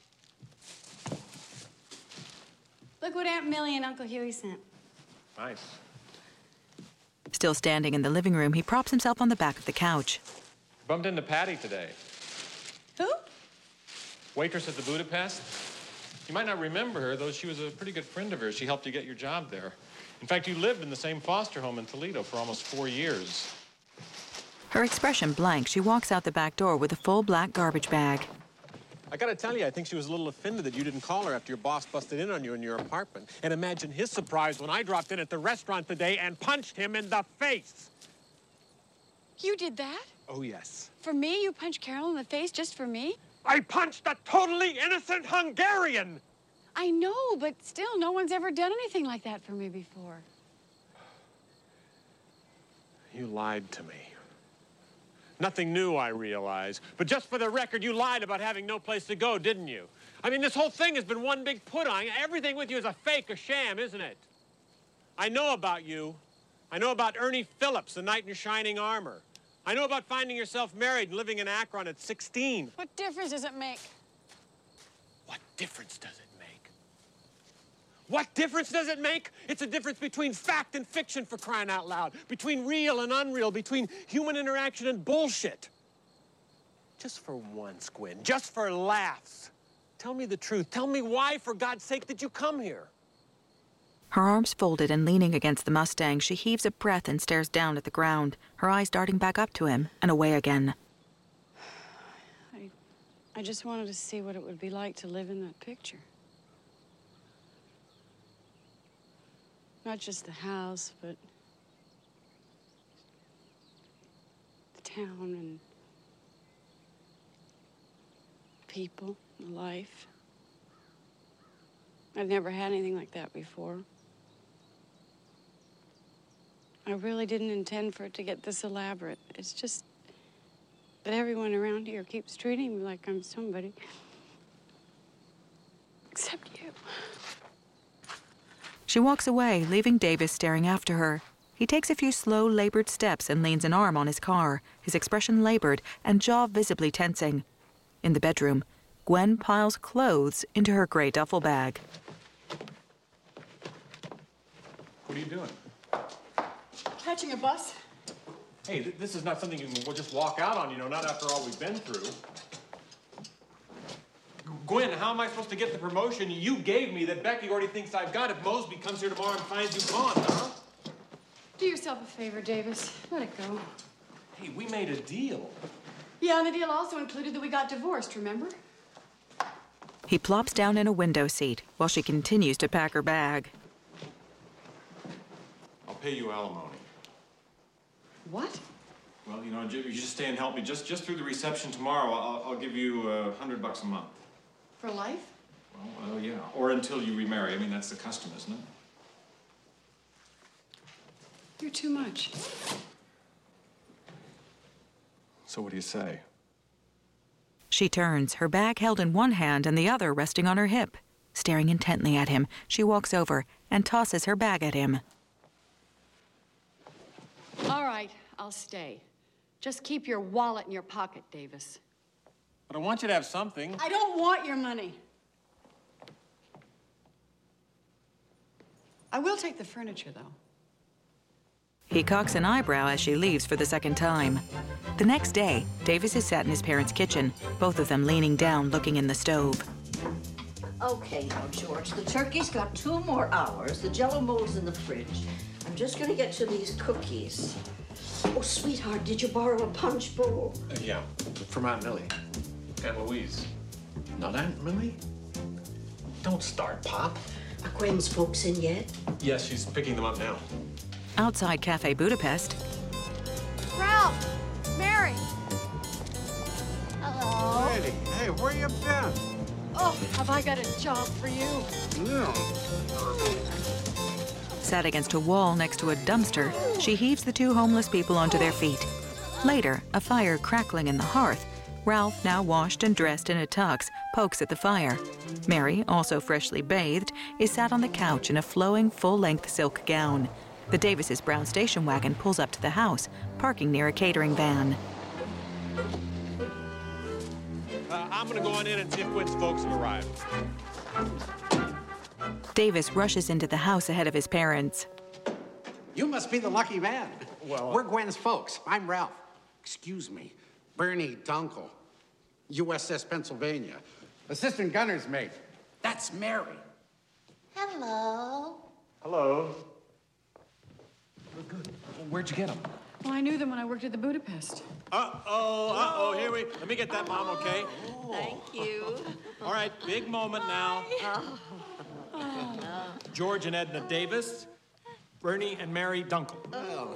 Speaker 2: Look what Aunt Millie and Uncle Huey sent.
Speaker 7: Nice.
Speaker 1: Still standing in the living room, he props himself on the back of the couch.
Speaker 7: Bumped into Patty today.
Speaker 2: Who?
Speaker 7: Waitress at the Budapest. You might not remember her, though she was a pretty good friend of hers. She helped you get your job there. In fact, you lived in the same foster home in Toledo for almost four years.
Speaker 1: Her expression blank, she walks out the back door with a full black garbage bag.
Speaker 7: I gotta tell you, I think she was a little offended that you didn't call her after your boss busted in on you in your apartment. And imagine his surprise when I dropped in at the restaurant today and punched him in the face.
Speaker 2: You did that?
Speaker 7: Oh, yes.
Speaker 2: For me? You punched Carol in the face just for me?
Speaker 7: I punched a totally innocent Hungarian!
Speaker 2: I know, but still, no one's ever done anything like that for me before.
Speaker 7: You lied to me. Nothing new, I realize. But just for the record, you lied about having no place to go, didn't you? I mean, this whole thing has been one big put-on. Everything with you is a fake, a sham, isn't it? I know about you. I know about Ernie Phillips, the knight in shining armor. I know about finding yourself married and living in Akron at sixteen.
Speaker 2: What difference does it make?
Speaker 7: What difference does it make? What difference does it make? It's a difference between fact and fiction, for crying out loud. Between real and unreal. Between human interaction and bullshit. Just for once, Gwen. Just for laughs. Tell me the truth. Tell me why, for God's sake, did you come here?
Speaker 1: Her arms folded and leaning against the Mustang, she heaves a breath and stares down at the ground, her eyes darting back up to him and away again.
Speaker 2: I, I just wanted to see what it would be like to live in that picture. Not just the house, but the town and people, the life. I've never had anything like that before. I really didn't intend for it to get this elaborate. It's just that everyone around here keeps treating me like I'm somebody. Except you.
Speaker 1: She walks away, leaving Davis staring after her. He takes a few slow, labored steps and leans an arm on his car, his expression labored and jaw visibly tensing. In the bedroom, Gwen piles clothes into her gray duffel bag.
Speaker 7: What are you doing?
Speaker 18: Catching a bus?
Speaker 7: Hey, th this is not something you can just walk out on, you know, not after all we've been through.
Speaker 16: Gwen, how am I supposed to get the promotion you gave me that Becky already thinks I've got if Mosby comes here tomorrow and finds you gone, huh?
Speaker 2: Do yourself a favor, Davis. Let it go.
Speaker 16: Hey, we made a deal.
Speaker 2: Yeah, and the deal also included that we got divorced, remember?
Speaker 1: He plops down in a window seat while she continues to pack her bag.
Speaker 16: I'll pay you alimony.
Speaker 2: What?
Speaker 16: Well, you know, you just stay and help me just just through the reception tomorrow. I'll, I'll give you a uh, hundred bucks a month.
Speaker 2: For life?
Speaker 16: Well, uh, yeah, or until you remarry. I mean, that's the custom, isn't it?
Speaker 2: You're too much.
Speaker 16: So what do you say?
Speaker 1: She turns, her bag held in one hand and the other resting on her hip. Staring intently at him, she walks over and tosses her bag at him.
Speaker 2: All right, I'll stay. Just keep your wallet in your pocket, Davis.
Speaker 16: But I want you to have something.
Speaker 2: I don't want your money. I will take the furniture, though.
Speaker 1: He cocks an eyebrow as she leaves for the second time. The next day, Davis is sat in his parents' kitchen, both of them leaning down, looking in the stove.
Speaker 12: Okay, now, George, the turkey's got two more hours. The Jell-O mold's in the fridge. I'm just gonna get to these cookies. Oh, sweetheart, did you borrow a punch bowl?
Speaker 11: Uh, yeah, from Aunt Millie.
Speaker 16: Aunt Louise.
Speaker 11: Not Aunt Millie? Don't start, Pop.
Speaker 12: Are Gwen's folks in yet?
Speaker 16: Yes, she's picking them up now.
Speaker 1: Outside Cafe Budapest,
Speaker 2: Ralph! Mary! Hello?
Speaker 11: Lady, hey, where you been?
Speaker 2: Oh, have I got a job for you?
Speaker 11: No.
Speaker 1: sat against a wall next to a dumpster, she heaves the two homeless people onto their feet. Later, a fire crackling in the hearth, Ralph, now washed and dressed in a tux, pokes at the fire. Mary, also freshly bathed, is sat on the couch in a flowing, full-length silk gown. The Davis' brown station wagon pulls up to the house, parking near a catering van.
Speaker 16: Uh, I'm gonna go on in and see if Gwen's folks have arrived.
Speaker 1: Davis rushes into the house ahead of his parents.
Speaker 19: You must be the lucky man.
Speaker 11: Well,
Speaker 19: we're Gwen's folks. I'm Ralph.
Speaker 3: Excuse me, Bernie Dunkel, U S S Pennsylvania.
Speaker 19: Assistant gunner's mate.
Speaker 3: That's Mary.
Speaker 12: Hello.
Speaker 16: Hello. Good. Where'd you get them?
Speaker 2: Well, I knew them when I worked at the Budapest.
Speaker 7: Uh-oh, uh-oh, here we... Let me get that, Mom, okay?
Speaker 12: Thank you.
Speaker 7: All right, big moment now. George and Edna Davis, Bernie and Mary Dunkel.
Speaker 12: Oh.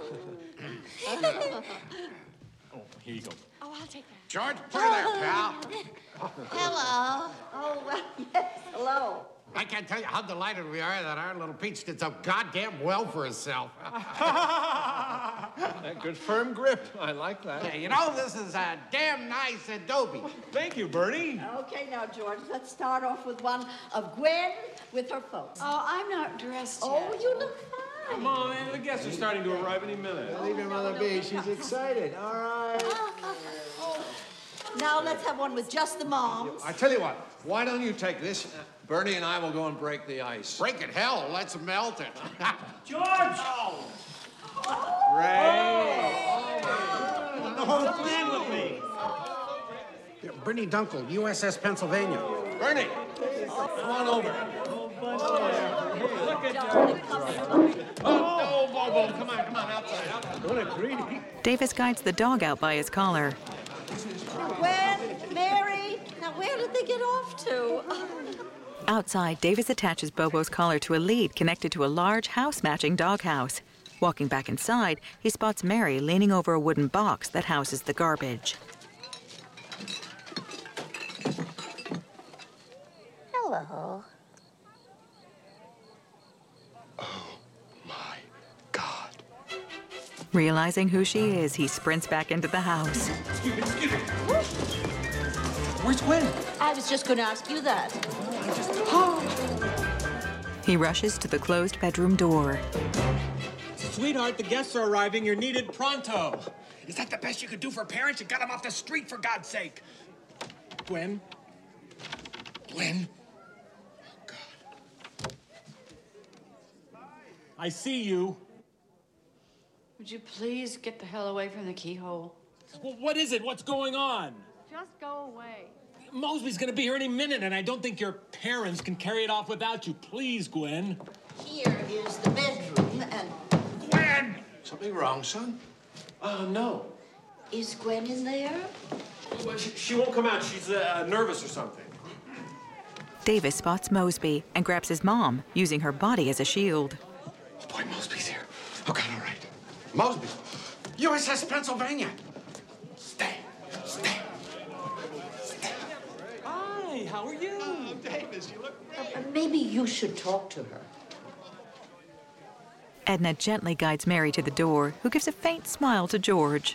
Speaker 7: Oh, here you go.
Speaker 2: Oh, I'll take that.
Speaker 3: George, put her there, pal.
Speaker 12: Hello. Oh, well, yes, hello.
Speaker 19: I can't tell you how delighted we are that our little Peach did so goddamn well for herself.
Speaker 11: That good firm grip. I like that.
Speaker 19: Hey, you know, this is a damn nice Adobe.
Speaker 7: Thank you, Bernie.
Speaker 12: Okay, now, George, let's start off with one of Gwen with her folks.
Speaker 2: Oh, I'm not dressed
Speaker 12: Oh,
Speaker 2: yet.
Speaker 12: you look fine.
Speaker 16: Come on, the guests are starting to arrive any minute.
Speaker 11: Leave your mother be. She's excited. All right.
Speaker 12: Now let's have one with just the moms.
Speaker 11: I tell you what. Why don't you take this? Bernie and I will go and break the ice.
Speaker 3: Break it, hell, let's melt it.
Speaker 4: George!
Speaker 11: Oh.
Speaker 4: Great! The whole plan with me.
Speaker 19: Yeah, Bernie Dunkel, U S S Pennsylvania.
Speaker 11: Bernie, come on over.
Speaker 4: Look at
Speaker 11: Oh, Bobo, come on, come on, outside, outside. What a greedy.
Speaker 1: Davis guides the dog out by his collar.
Speaker 12: Gwen, Mary, now where did they get off to?
Speaker 1: Outside, Davis attaches Bobo's collar to a lead connected to a large house-matching doghouse. Walking back inside, he spots Mary leaning over a wooden box that houses the garbage.
Speaker 12: Hello.
Speaker 1: Realizing who she is, he sprints back into the house.
Speaker 16: Excuse me, excuse me. Where's Gwen?
Speaker 12: I was just going to ask you that.
Speaker 1: He rushes to the closed bedroom door.
Speaker 7: Sweetheart, the guests are arriving. You're needed pronto.
Speaker 20: Is that the best you could do for parents? You got them off the street, for God's sake.
Speaker 7: Gwen?
Speaker 20: Gwen?
Speaker 7: I see you.
Speaker 2: Would you please get the hell away from the keyhole?
Speaker 7: Well, what is it? What's going on?
Speaker 2: Just go away.
Speaker 7: Mosby's gonna be here any minute, and I don't think your parents can carry it off without you. Please, Gwen.
Speaker 12: Here is the bedroom, and...
Speaker 11: Gwen! Something wrong, son?
Speaker 16: Uh, no.
Speaker 12: Is Gwen in there?
Speaker 16: Well, she, she won't come out. She's uh, nervous or something.
Speaker 1: Davis spots Mosby and grabs his mom, using her body as a shield.
Speaker 19: Oh, boy, Mosby's here. Okay, all right. Mosby, U S S Pennsylvania. Stay, stay.
Speaker 7: Hi, how are you?
Speaker 19: Oh, Davis, you look great.
Speaker 12: Uh, maybe you should talk to her.
Speaker 1: Edna gently guides Mary to the door, who gives a faint smile to George.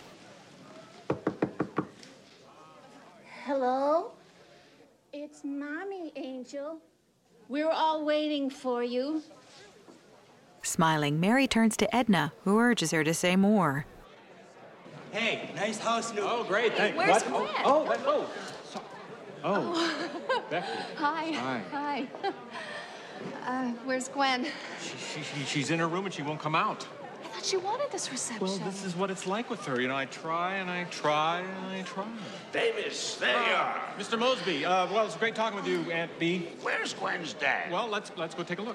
Speaker 21: Hello? It's Mommy, Angel. We're all waiting for you.
Speaker 1: Smiling, Mary turns to Edna, who urges her to say more.
Speaker 17: Hey, nice house, Newton.
Speaker 16: Oh, great. Thanks.
Speaker 10: Where's
Speaker 16: what?
Speaker 10: Gwen?
Speaker 16: Oh, oh, oh. So, oh. Becky.
Speaker 10: Hi.
Speaker 16: Hi.
Speaker 10: Hi. Uh, where's Gwen?
Speaker 7: She, she, she's in her room and she won't come out.
Speaker 10: I thought she wanted this reception.
Speaker 7: Well, this is what it's like with her. You know, I try and I try and I try.
Speaker 3: Davis, there you are.
Speaker 7: Mister Mosby, uh, well, it's great talking with you, Aunt Bee.
Speaker 3: Where's Gwen's dad?
Speaker 7: Well, let's let's go take a look.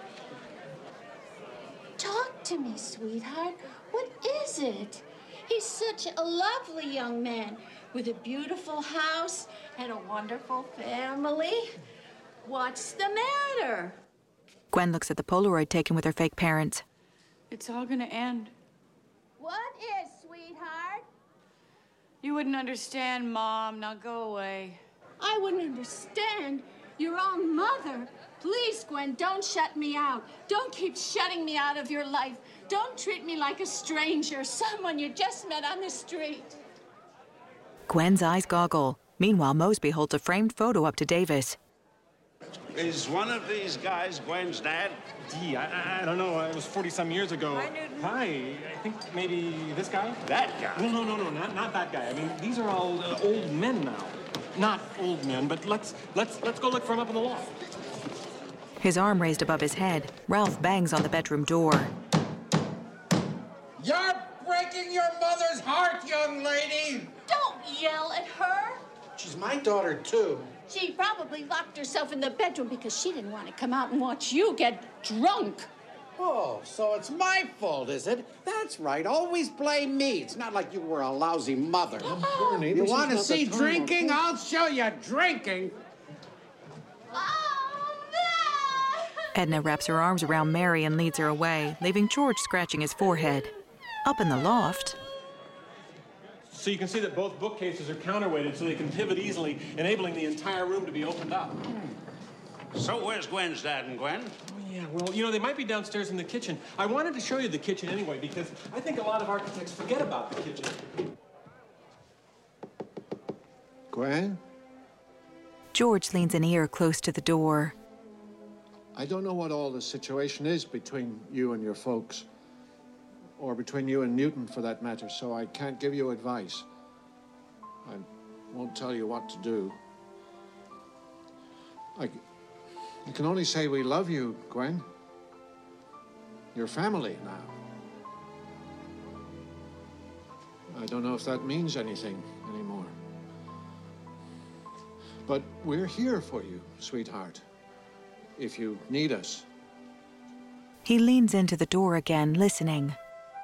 Speaker 21: Talk to me, sweetheart. What is it? He's such a lovely young man with a beautiful house and a wonderful family. What's the matter?
Speaker 1: Gwen looks at the Polaroid taken with her fake parents.
Speaker 2: It's all gonna end.
Speaker 21: What is, sweetheart?
Speaker 2: You wouldn't understand, Mom. Now go away.
Speaker 21: I wouldn't understand. Your own mother. Please, Gwen, don't shut me out. Don't keep shutting me out of your life. Don't treat me like a stranger, someone you just met on the street.
Speaker 1: Gwen's eyes goggle. Meanwhile, Mosby holds a framed photo up to Davis.
Speaker 3: Is one of these guys Gwen's dad?
Speaker 7: Gee, I, I, I don't know. It was forty-some years ago.
Speaker 2: Hi, Newton.
Speaker 7: Hi. I think maybe this guy?
Speaker 3: That guy?
Speaker 7: No, no, no, no, not, not that guy. I mean, these are all uh, old men now. Not old men, but let's, let's, let's go look for him up in the loft.
Speaker 1: His arm raised above his head, Ralph bangs on the bedroom door.
Speaker 19: You're breaking your mother's heart, young lady.
Speaker 21: Don't yell at her.
Speaker 19: She's my daughter, too.
Speaker 21: She probably locked herself in the bedroom because she didn't want to come out and watch you get drunk.
Speaker 19: Oh, so it's my fault, is it? That's right. Always blame me. It's not like you were a lousy mother.
Speaker 11: Bernie,
Speaker 19: You
Speaker 11: this
Speaker 19: want to
Speaker 11: is not
Speaker 19: see
Speaker 11: the time,
Speaker 19: drinking?
Speaker 11: okay?
Speaker 19: I'll show you drinking.
Speaker 1: Edna wraps her arms around Mary and leads her away, leaving George scratching his forehead. Up in the loft...
Speaker 7: So you can see that both bookcases are counterweighted so they can pivot easily, enabling the entire room to be opened up.
Speaker 3: So where's Gwen's dad and Gwen?
Speaker 7: Oh, yeah, well, you know, they might be downstairs in the kitchen. I wanted to show you the kitchen anyway, because I think a lot of architects forget about the kitchen.
Speaker 11: Gwen?
Speaker 1: George leans an ear close to the door.
Speaker 11: I don't know what all the situation is between you and your folks. Or between you and Newton, for that matter, so I can't give you advice. I won't tell you what to do. I, I can only say we love you, Gwen. You're family now. I don't know if that means anything anymore. But we're here for you, sweetheart, if you need us.
Speaker 1: He leans into the door again, listening.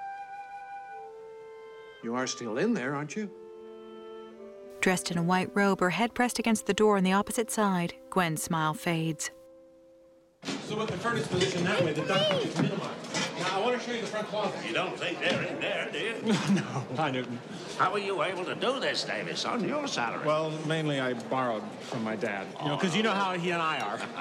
Speaker 11: You are still in there, aren't you?
Speaker 1: Dressed in a white robe, her head pressed against the door on the opposite side, Gwen's smile fades.
Speaker 7: So with the furnace position that way, the duct is minimized. Now, I want to show you the front closet.
Speaker 3: You don't think they're in there, do you?
Speaker 7: No. Hi, Newton.
Speaker 3: How were you able to do this, Davis, on your salary?
Speaker 7: Well, mainly I borrowed from my dad. You know, because you know how he and I are.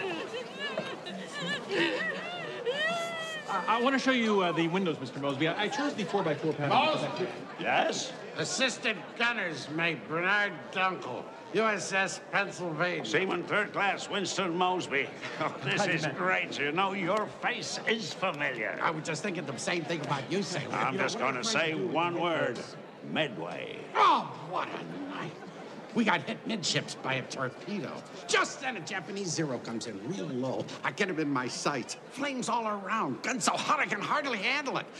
Speaker 7: I, I want to show you uh, the windows, Mister Mosby. I, I chose the four by four panel.
Speaker 19: Mosby?
Speaker 3: Yes?
Speaker 19: Assistant Gunner's Mate Bernard Dunkel, U S S Pennsylvania.
Speaker 3: Seaman Third Class Winston Mosby. Oh, this is great. You know, your face is familiar.
Speaker 19: I was just thinking the same thing about you, Sailor.
Speaker 3: I'm just going to say one word. Medway.
Speaker 19: Oh, what a night. We got hit midships by a torpedo. Just then, a Japanese Zero comes in real low. I get him in my sights. Flames all around. Gun so hot I can hardly handle it.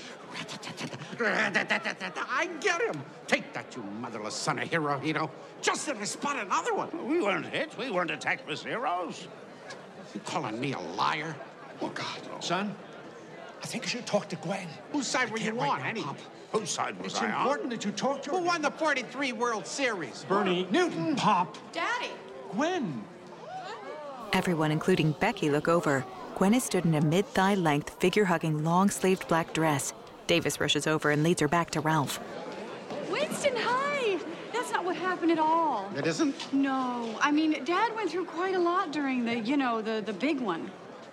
Speaker 19: I get him. Take that, you motherless son of Hirohito. Just then I spot another one.
Speaker 3: We weren't hit. We weren't attacked with Zeros.
Speaker 19: You calling me a liar?
Speaker 11: Oh, God. Son, I think you should talk to Gwen.
Speaker 19: Whose side were you on, anyway?
Speaker 3: Whose side was
Speaker 11: It's
Speaker 3: I on?
Speaker 11: important that you talk to her.
Speaker 19: Who won the forty-three World Series?
Speaker 16: Bernie.
Speaker 11: Newton. Pop.
Speaker 18: Daddy.
Speaker 16: Gwen.
Speaker 1: Everyone, including Becky, look over. Gwen is stood in a mid-thigh length, figure-hugging, long-sleeved black dress. Davis rushes over and leads her back to Ralph.
Speaker 2: Winston, hi! That's not what happened at all.
Speaker 19: It isn't?
Speaker 2: No. I mean, Dad went through quite a lot during the, you know, the, the big one.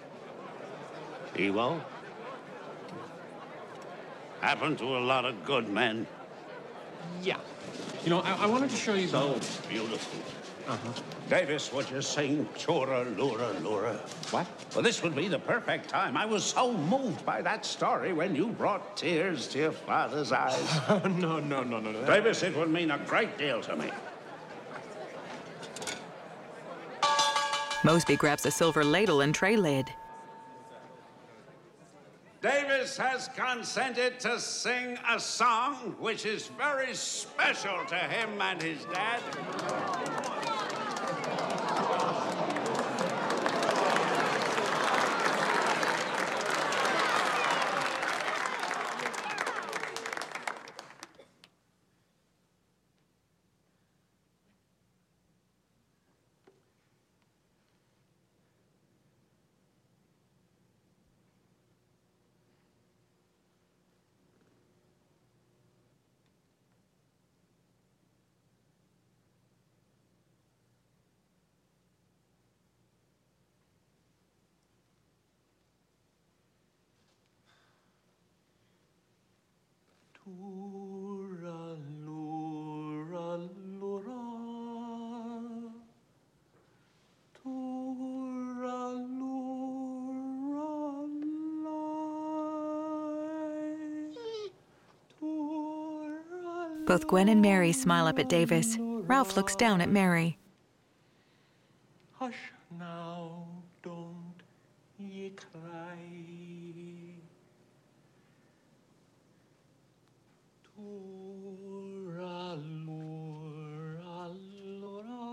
Speaker 3: Evo? Happened to a lot of good men.
Speaker 16: Yeah. You know, I, I wanted to show you...
Speaker 3: So beautiful.
Speaker 16: Uh-huh.
Speaker 3: Davis, would you sing Chura, Lura, Lura?
Speaker 16: What?
Speaker 3: Well, this would be the perfect time. I was so moved by that story when you brought tears to your father's eyes.
Speaker 16: no, no, no, no, no.
Speaker 3: Davis, it would mean a great deal to me.
Speaker 1: Mosby grabs a silver ladle and tray lid.
Speaker 3: Davis has consented to sing a song which is very special to him and his dad.
Speaker 8: Lura, lura, lura. Tura, lura, lie.
Speaker 1: Both Gwen and Mary smile up at Davis. Ralph looks down at Mary.
Speaker 8: Hush now, don't ye cry. Tura, lura, lura.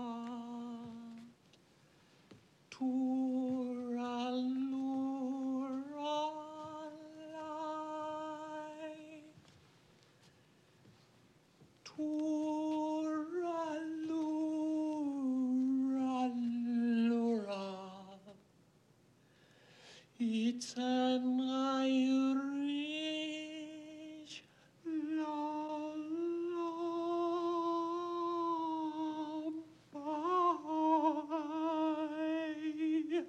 Speaker 8: Tura, lura, lie. Tura, lura, lura. It's an Irish lullaby.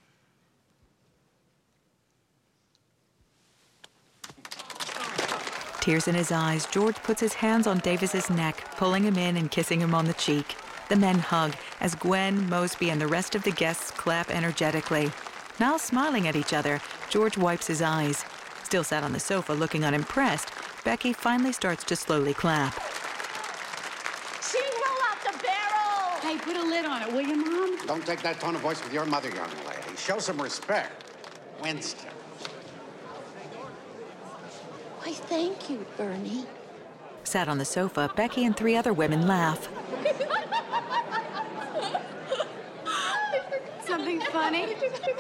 Speaker 1: Tears in his eyes, George puts his hands on Davis's neck, pulling him in and kissing him on the cheek. The men hug as Gwen, Mosby, and the rest of the guests clap energetically. Now smiling at each other, George wipes his eyes. Still sat on the sofa looking unimpressed, Becky finally starts to slowly clap.
Speaker 21: She roll out the barrel!
Speaker 2: Hey, put a lid on it, will you, Mom?
Speaker 19: Don't take that tone of voice with your mother, young lady. Show some respect. Winston.
Speaker 21: Why, thank you, Bernie.
Speaker 1: Sat on the sofa, Becky and three other women laugh.
Speaker 2: Something funny?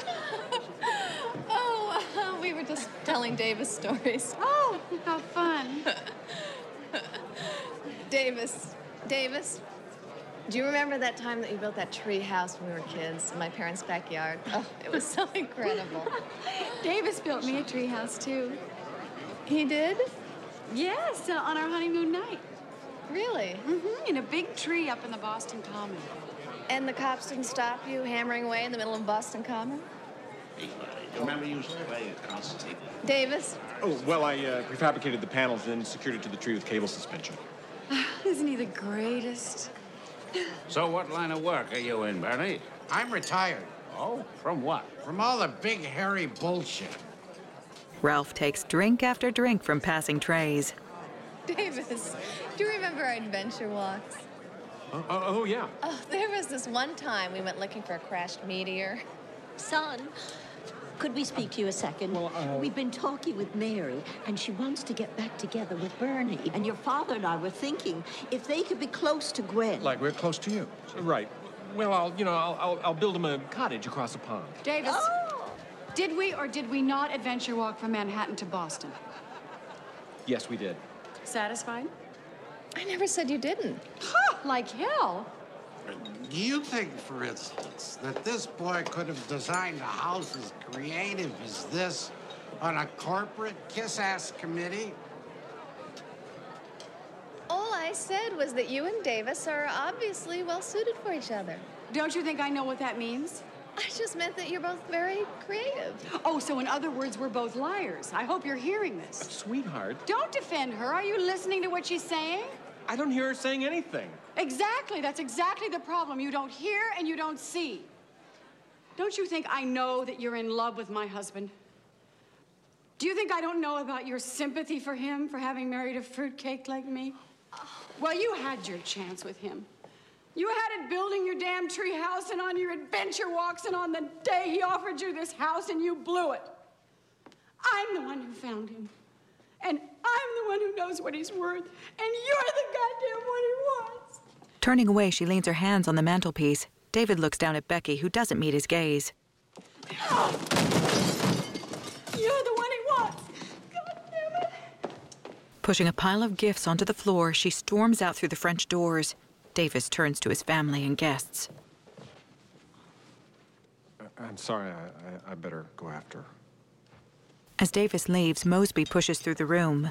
Speaker 10: Oh, uh, we were just telling Davis stories.
Speaker 2: Oh, how fun.
Speaker 10: Davis, Davis, do you remember that time that you built that tree house when we were kids in my parents' backyard? Oh, it was so incredible.
Speaker 2: Davis built me a treehouse, too.
Speaker 10: He did?
Speaker 2: Yes, uh, on our honeymoon night.
Speaker 10: Really?
Speaker 2: Mm-hmm, in a big tree up in the Boston Common.
Speaker 10: And the cops didn't stop you hammering away in the middle of Boston Common?
Speaker 3: Hey, buddy, do you remember you used to play Constantine?
Speaker 10: Davis?
Speaker 16: Oh, well, I uh, prefabricated the panels and then secured it to the tree with cable suspension.
Speaker 2: Isn't he the greatest?
Speaker 3: So what line of work are you in, Bernie?
Speaker 19: I'm retired.
Speaker 3: Oh, from what?
Speaker 19: From all the big, hairy bullshit.
Speaker 1: Ralph takes drink after drink from passing trays.
Speaker 10: Davis, do you remember our adventure walks?
Speaker 16: Oh, oh, oh, yeah.
Speaker 10: Oh, there was this one time we went looking for a crashed meteor.
Speaker 12: Son, could we speak to you a second?
Speaker 16: Well, uh...
Speaker 12: We've been talking with Mary, and she wants to get back together with Bernie. And your father and I were thinking if they could be close to Gwen.
Speaker 11: Like we're close to you.
Speaker 16: Right. Well, I'll, you know, I'll, I'll, I'll build him a cottage across the pond.
Speaker 2: Davis,
Speaker 12: Oh!
Speaker 2: did we or did we not adventure walk from Manhattan to Boston?
Speaker 16: Yes, we did.
Speaker 2: Satisfied?
Speaker 10: I never said you didn't.
Speaker 2: Huh, like hell.
Speaker 19: Do you think, for instance, that this boy could have designed a house as creative as this on a corporate kiss-ass committee?
Speaker 10: All I said was that you and Davis are obviously well suited for each other.
Speaker 2: Don't you think I know what that means?
Speaker 10: I just meant that you're both very creative.
Speaker 2: Oh, so in other words, we're both liars. I hope you're hearing this.
Speaker 16: Sweetheart.
Speaker 2: Don't defend her. Are you listening to what she's saying?
Speaker 16: I don't hear her saying anything.
Speaker 2: Exactly. That's exactly the problem. You don't hear and you don't see. Don't you think I know that you're in love with my husband? Do you think I don't know about your sympathy for him for having married a fruitcake like me? Well, you had your chance with him. You had it building your damn tree house and on your adventure walks and on the day he offered you this house and you blew it. I'm the one who found him. And I'm the one who knows what he's worth. And you're the goddamn one he wants.
Speaker 1: Turning away, she leans her hands on the mantelpiece. David looks down at Becky, who doesn't meet his gaze.
Speaker 2: Oh. You're the one he wants. God damn it.
Speaker 1: Pushing a pile of gifts onto the floor, she storms out through the French doors. Davis turns to his family and guests.
Speaker 11: I'm sorry, I, I, I better go after her.
Speaker 1: As Davis leaves, Mosby pushes through the room.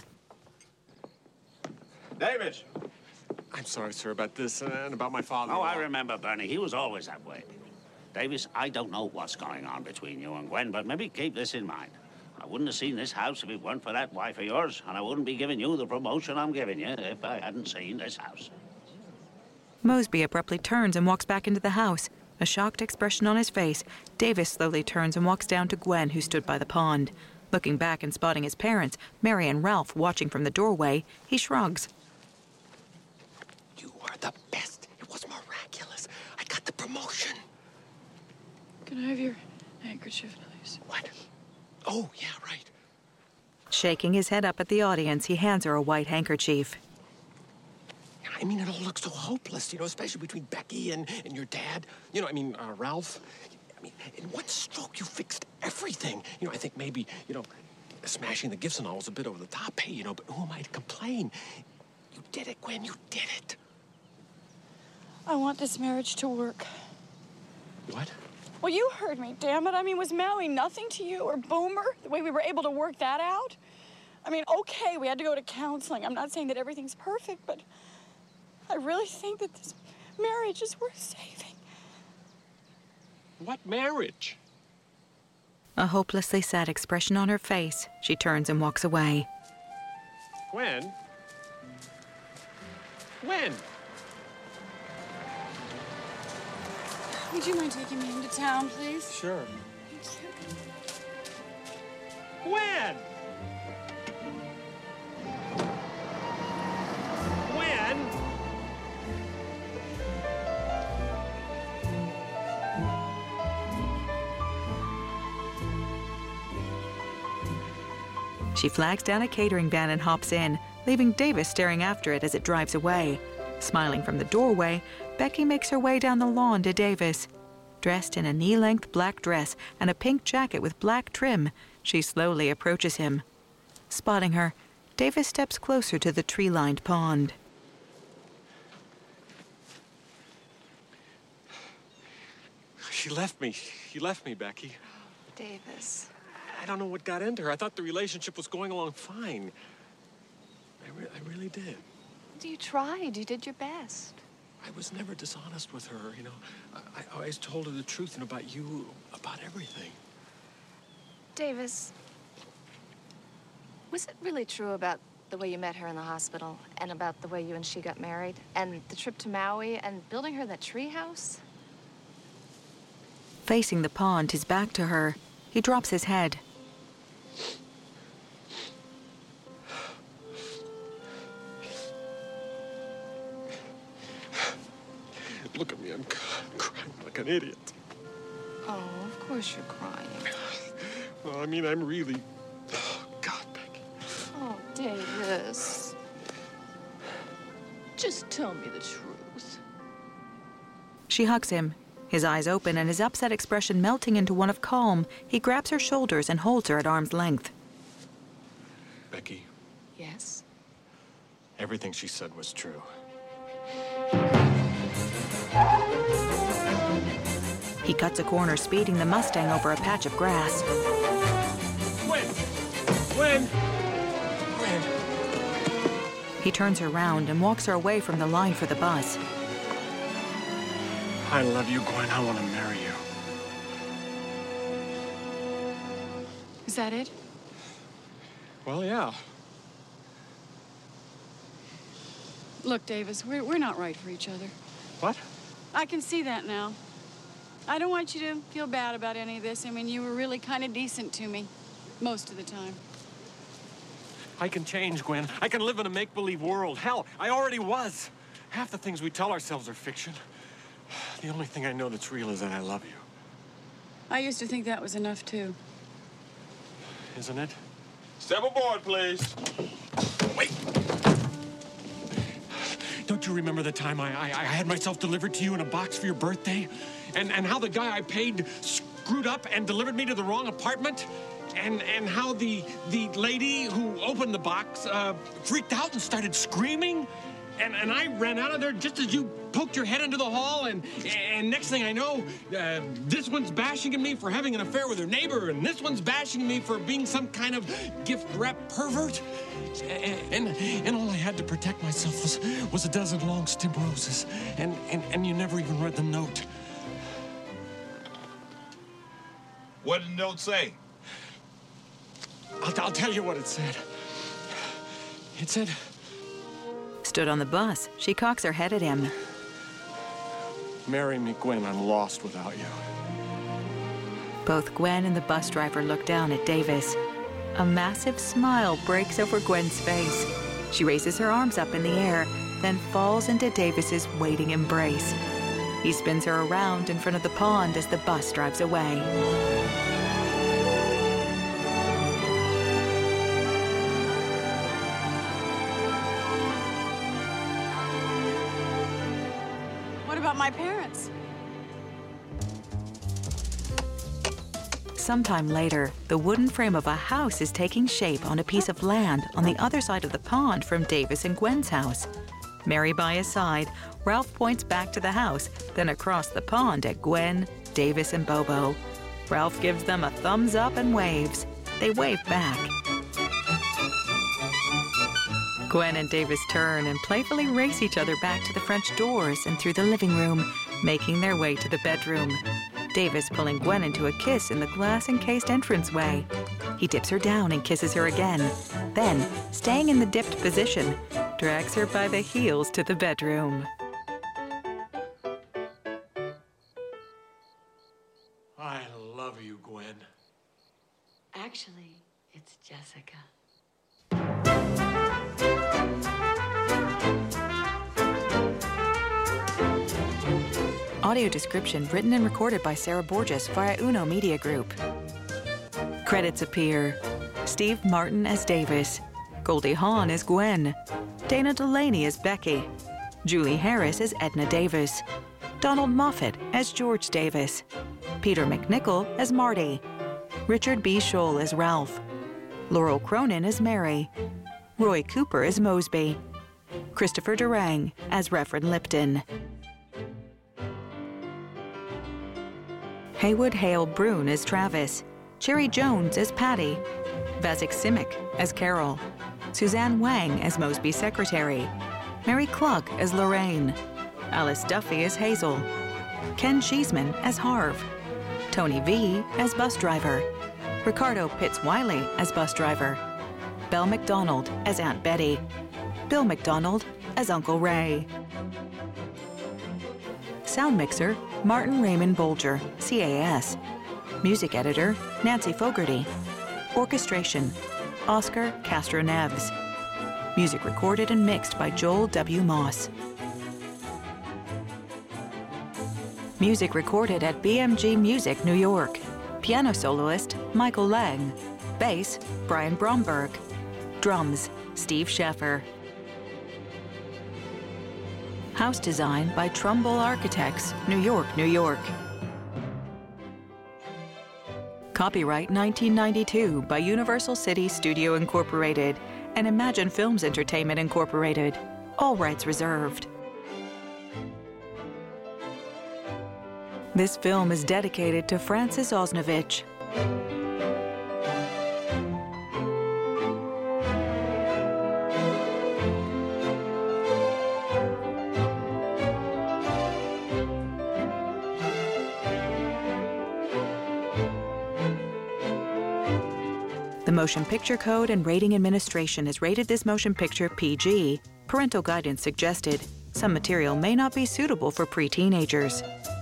Speaker 3: Davis!
Speaker 16: I'm sorry, sir, about this and about my father.
Speaker 3: Oh, I remember, Bernie. He was always that way. Davis, I don't know what's going on between you and Gwen, but maybe keep this in mind. I wouldn't have seen this house if it weren't for that wife of yours, and I wouldn't be giving you the promotion I'm giving you if I hadn't seen this house.
Speaker 1: Mosby abruptly turns and walks back into the house. A shocked expression on his face, Davis slowly turns and walks down to Gwen, who stood by the pond. Looking back and spotting his parents, Mary and Ralph, watching from the doorway, he shrugs.
Speaker 20: You are the best. It was miraculous. I got the promotion.
Speaker 2: Can I have your handkerchief, please?
Speaker 20: What? Oh, yeah, right.
Speaker 1: Shaking his head up at the audience, he hands her a white handkerchief.
Speaker 20: I mean, it all looks so hopeless, you know, especially between Becky and, and your dad. You know, I mean, uh, Ralph. I mean, in one stroke, you fixed everything. You know, I think maybe, you know, smashing the gifts and all was a bit over the top, hey, you know, but who am I to complain? You did it, Gwen, you did it.
Speaker 18: I want this marriage to work.
Speaker 20: What?
Speaker 18: Well, you heard me, damn it. I mean, was Maui nothing to you or Boomer, the way we were able to work that out? I mean, okay, we had to go to counseling. I'm not saying that everything's perfect, but I really think that this marriage is worth saving.
Speaker 16: What marriage?
Speaker 1: A hopelessly sad expression on her face, she turns and walks away.
Speaker 16: Gwen? Gwen?
Speaker 18: Would you mind taking me into town, please?
Speaker 16: Sure.
Speaker 18: Thank you.
Speaker 16: Gwen! Gwen!
Speaker 1: She flags down a catering van and hops in, leaving Davis staring after it as it drives away. Smiling from the doorway, Becky makes her way down the lawn to Davis. Dressed in a knee-length black dress and a pink jacket with black trim, she slowly approaches him. Spotting her, Davis steps closer to the tree-lined pond.
Speaker 16: She left me. She left me, Becky.
Speaker 10: Davis.
Speaker 16: I don't know what got into her. I thought the relationship was going along fine. I, re I really did.
Speaker 10: You tried. You did your best.
Speaker 16: I was never dishonest with her, you know. I, I always told her the truth, and about you, about everything.
Speaker 10: Davis, was it really true about the way you met her in the hospital and about the way you and she got married and the trip to Maui and building her that tree house?
Speaker 1: Facing the pond, his back to her, he drops his head.
Speaker 20: Look at me, I'm crying like an idiot.
Speaker 10: Oh, of course you're crying.
Speaker 20: Well, I mean, I'm really... Oh, God, Becky.
Speaker 10: Oh, Davis. Just tell me the truth.
Speaker 1: She hugs him, his eyes open and his upset expression melting into one of calm. He grabs her shoulders and holds her at arm's length.
Speaker 20: Becky,
Speaker 10: Yes?
Speaker 20: everything she said was true.
Speaker 1: He cuts a corner, speeding the Mustang over a patch of grass.
Speaker 20: Gwen! Gwen! Gwen!
Speaker 1: He turns her round and walks her away from the line for the bus.
Speaker 20: I love you, Gwen. I want to marry you.
Speaker 2: Is that it?
Speaker 20: Well, yeah.
Speaker 2: Look, Davis, we're, we're not right for each other.
Speaker 20: What?
Speaker 2: I can see that now. I don't want you to feel bad about any of this. I mean, you were really kind of decent to me most of the time.
Speaker 20: I can change, Gwen. I can live in a make-believe world. Hell, I already was. Half the things we tell ourselves are fiction. The only thing I know that's real is that I love you.
Speaker 2: I used to think that was enough, too.
Speaker 20: Isn't it?
Speaker 7: Step aboard, please.
Speaker 20: Wait. Don't you remember the time I, I, I had myself delivered to you in a box for your birthday? And, and how the guy I paid screwed up and delivered me to the wrong apartment? And, and how the, the lady who opened the box uh, freaked out and started screaming? And, and I ran out of there just as you poked your head into the hall, and, and next thing I know, uh, this one's bashing at me for having an affair with her neighbor, and this one's bashing me for being some kind of gift-wrap pervert. And, and, and all I had to protect myself was, was a dozen long stem roses, and, and, and you never even read the note.
Speaker 7: What did the note say?
Speaker 20: I'll, I'll tell you what it said. It said...
Speaker 1: Stood on the bus, she cocks her head at him.
Speaker 20: Marry me, Gwen. I'm lost without you.
Speaker 1: Both Gwen and the bus driver look down at Davis. A massive smile breaks over Gwen's face. She raises her arms up in the air, then falls into Davis's waiting embrace. He spins her around in front of the pond as the bus drives away.
Speaker 2: What about my parents?
Speaker 1: Sometime later, the wooden frame of a house is taking shape on a piece of land on the other side of the pond from Davis and Gwen's house. Mary by his side, Ralph points back to the house, then across the pond at Gwen, Davis, and Bobo. Ralph gives them a thumbs up and waves. They wave back. Gwen and Davis turn and playfully race each other back to the French doors and through the living room, making their way to the bedroom. Davis pulling Gwen into a kiss in the glass-encased entranceway. He dips her down and kisses her again. Then, staying in the dipped position, drags her by the heels to the bedroom.
Speaker 20: I love you, Gwen.
Speaker 9: Actually, it's Jessica.
Speaker 1: Audio description written and recorded by Sarah Borges via Uno Media Group. Credits appear: Steve Martin as Davis, Goldie Hawn as Gwen, Dana Delaney as Becky, Julie Harris as Edna Davis, Donald Moffat as George Davis, Peter McNichol as Marty, Richard B. Scholl as Ralph, Laurel Cronin as Mary, Roy Cooper as Mosby, Christopher Durang as Reverend Lipton. Haywood Hale Brune as Travis, Cherry Jones as Patty, Vasek Simic as Carol, Suzanne Wang as Mosby's secretary, Mary Cluck as Lorraine, Alice Duffy as Hazel, Ken Cheeseman as Harv, Tony V as bus driver, Ricardo Pitts-Wiley as bus driver, Belle McDonald as Aunt Betty, Bill McDonald as Uncle Ray. Sound mixer, Martin Raymond Bolger, C A S. Music editor, Nancy Fogarty. Orchestration, Oscar Castro Neves. Music recorded and mixed by Joel W. Moss. Music recorded at B M G Music, New York. Piano soloist, Michael Lang. Bass, Brian Bromberg. Drums, Steve Sheffer. House design by Trumbull Architects, New York, New York. Copyright nineteen ninety-two by Universal City Studio Incorporated and Imagine Films Entertainment Incorporated. All rights reserved. This film is dedicated to Francis Osnovich. The Motion Picture Code and Rating Administration has rated this motion picture P G. Parental guidance suggested. Some material may not be suitable for pre-teenagers.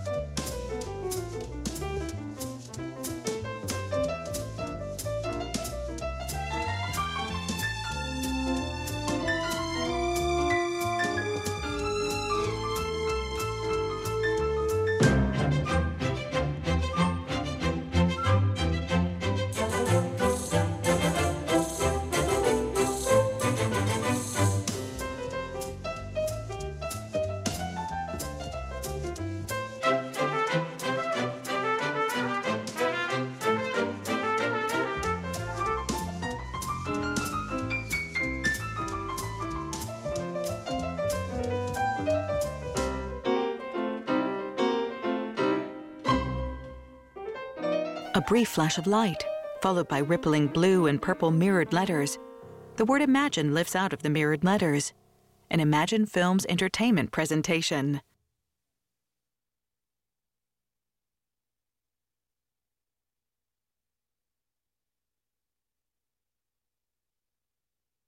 Speaker 1: A brief flash of light, followed by rippling blue and purple mirrored letters. The word Imagine lifts out of the mirrored letters. An Imagine Films entertainment presentation.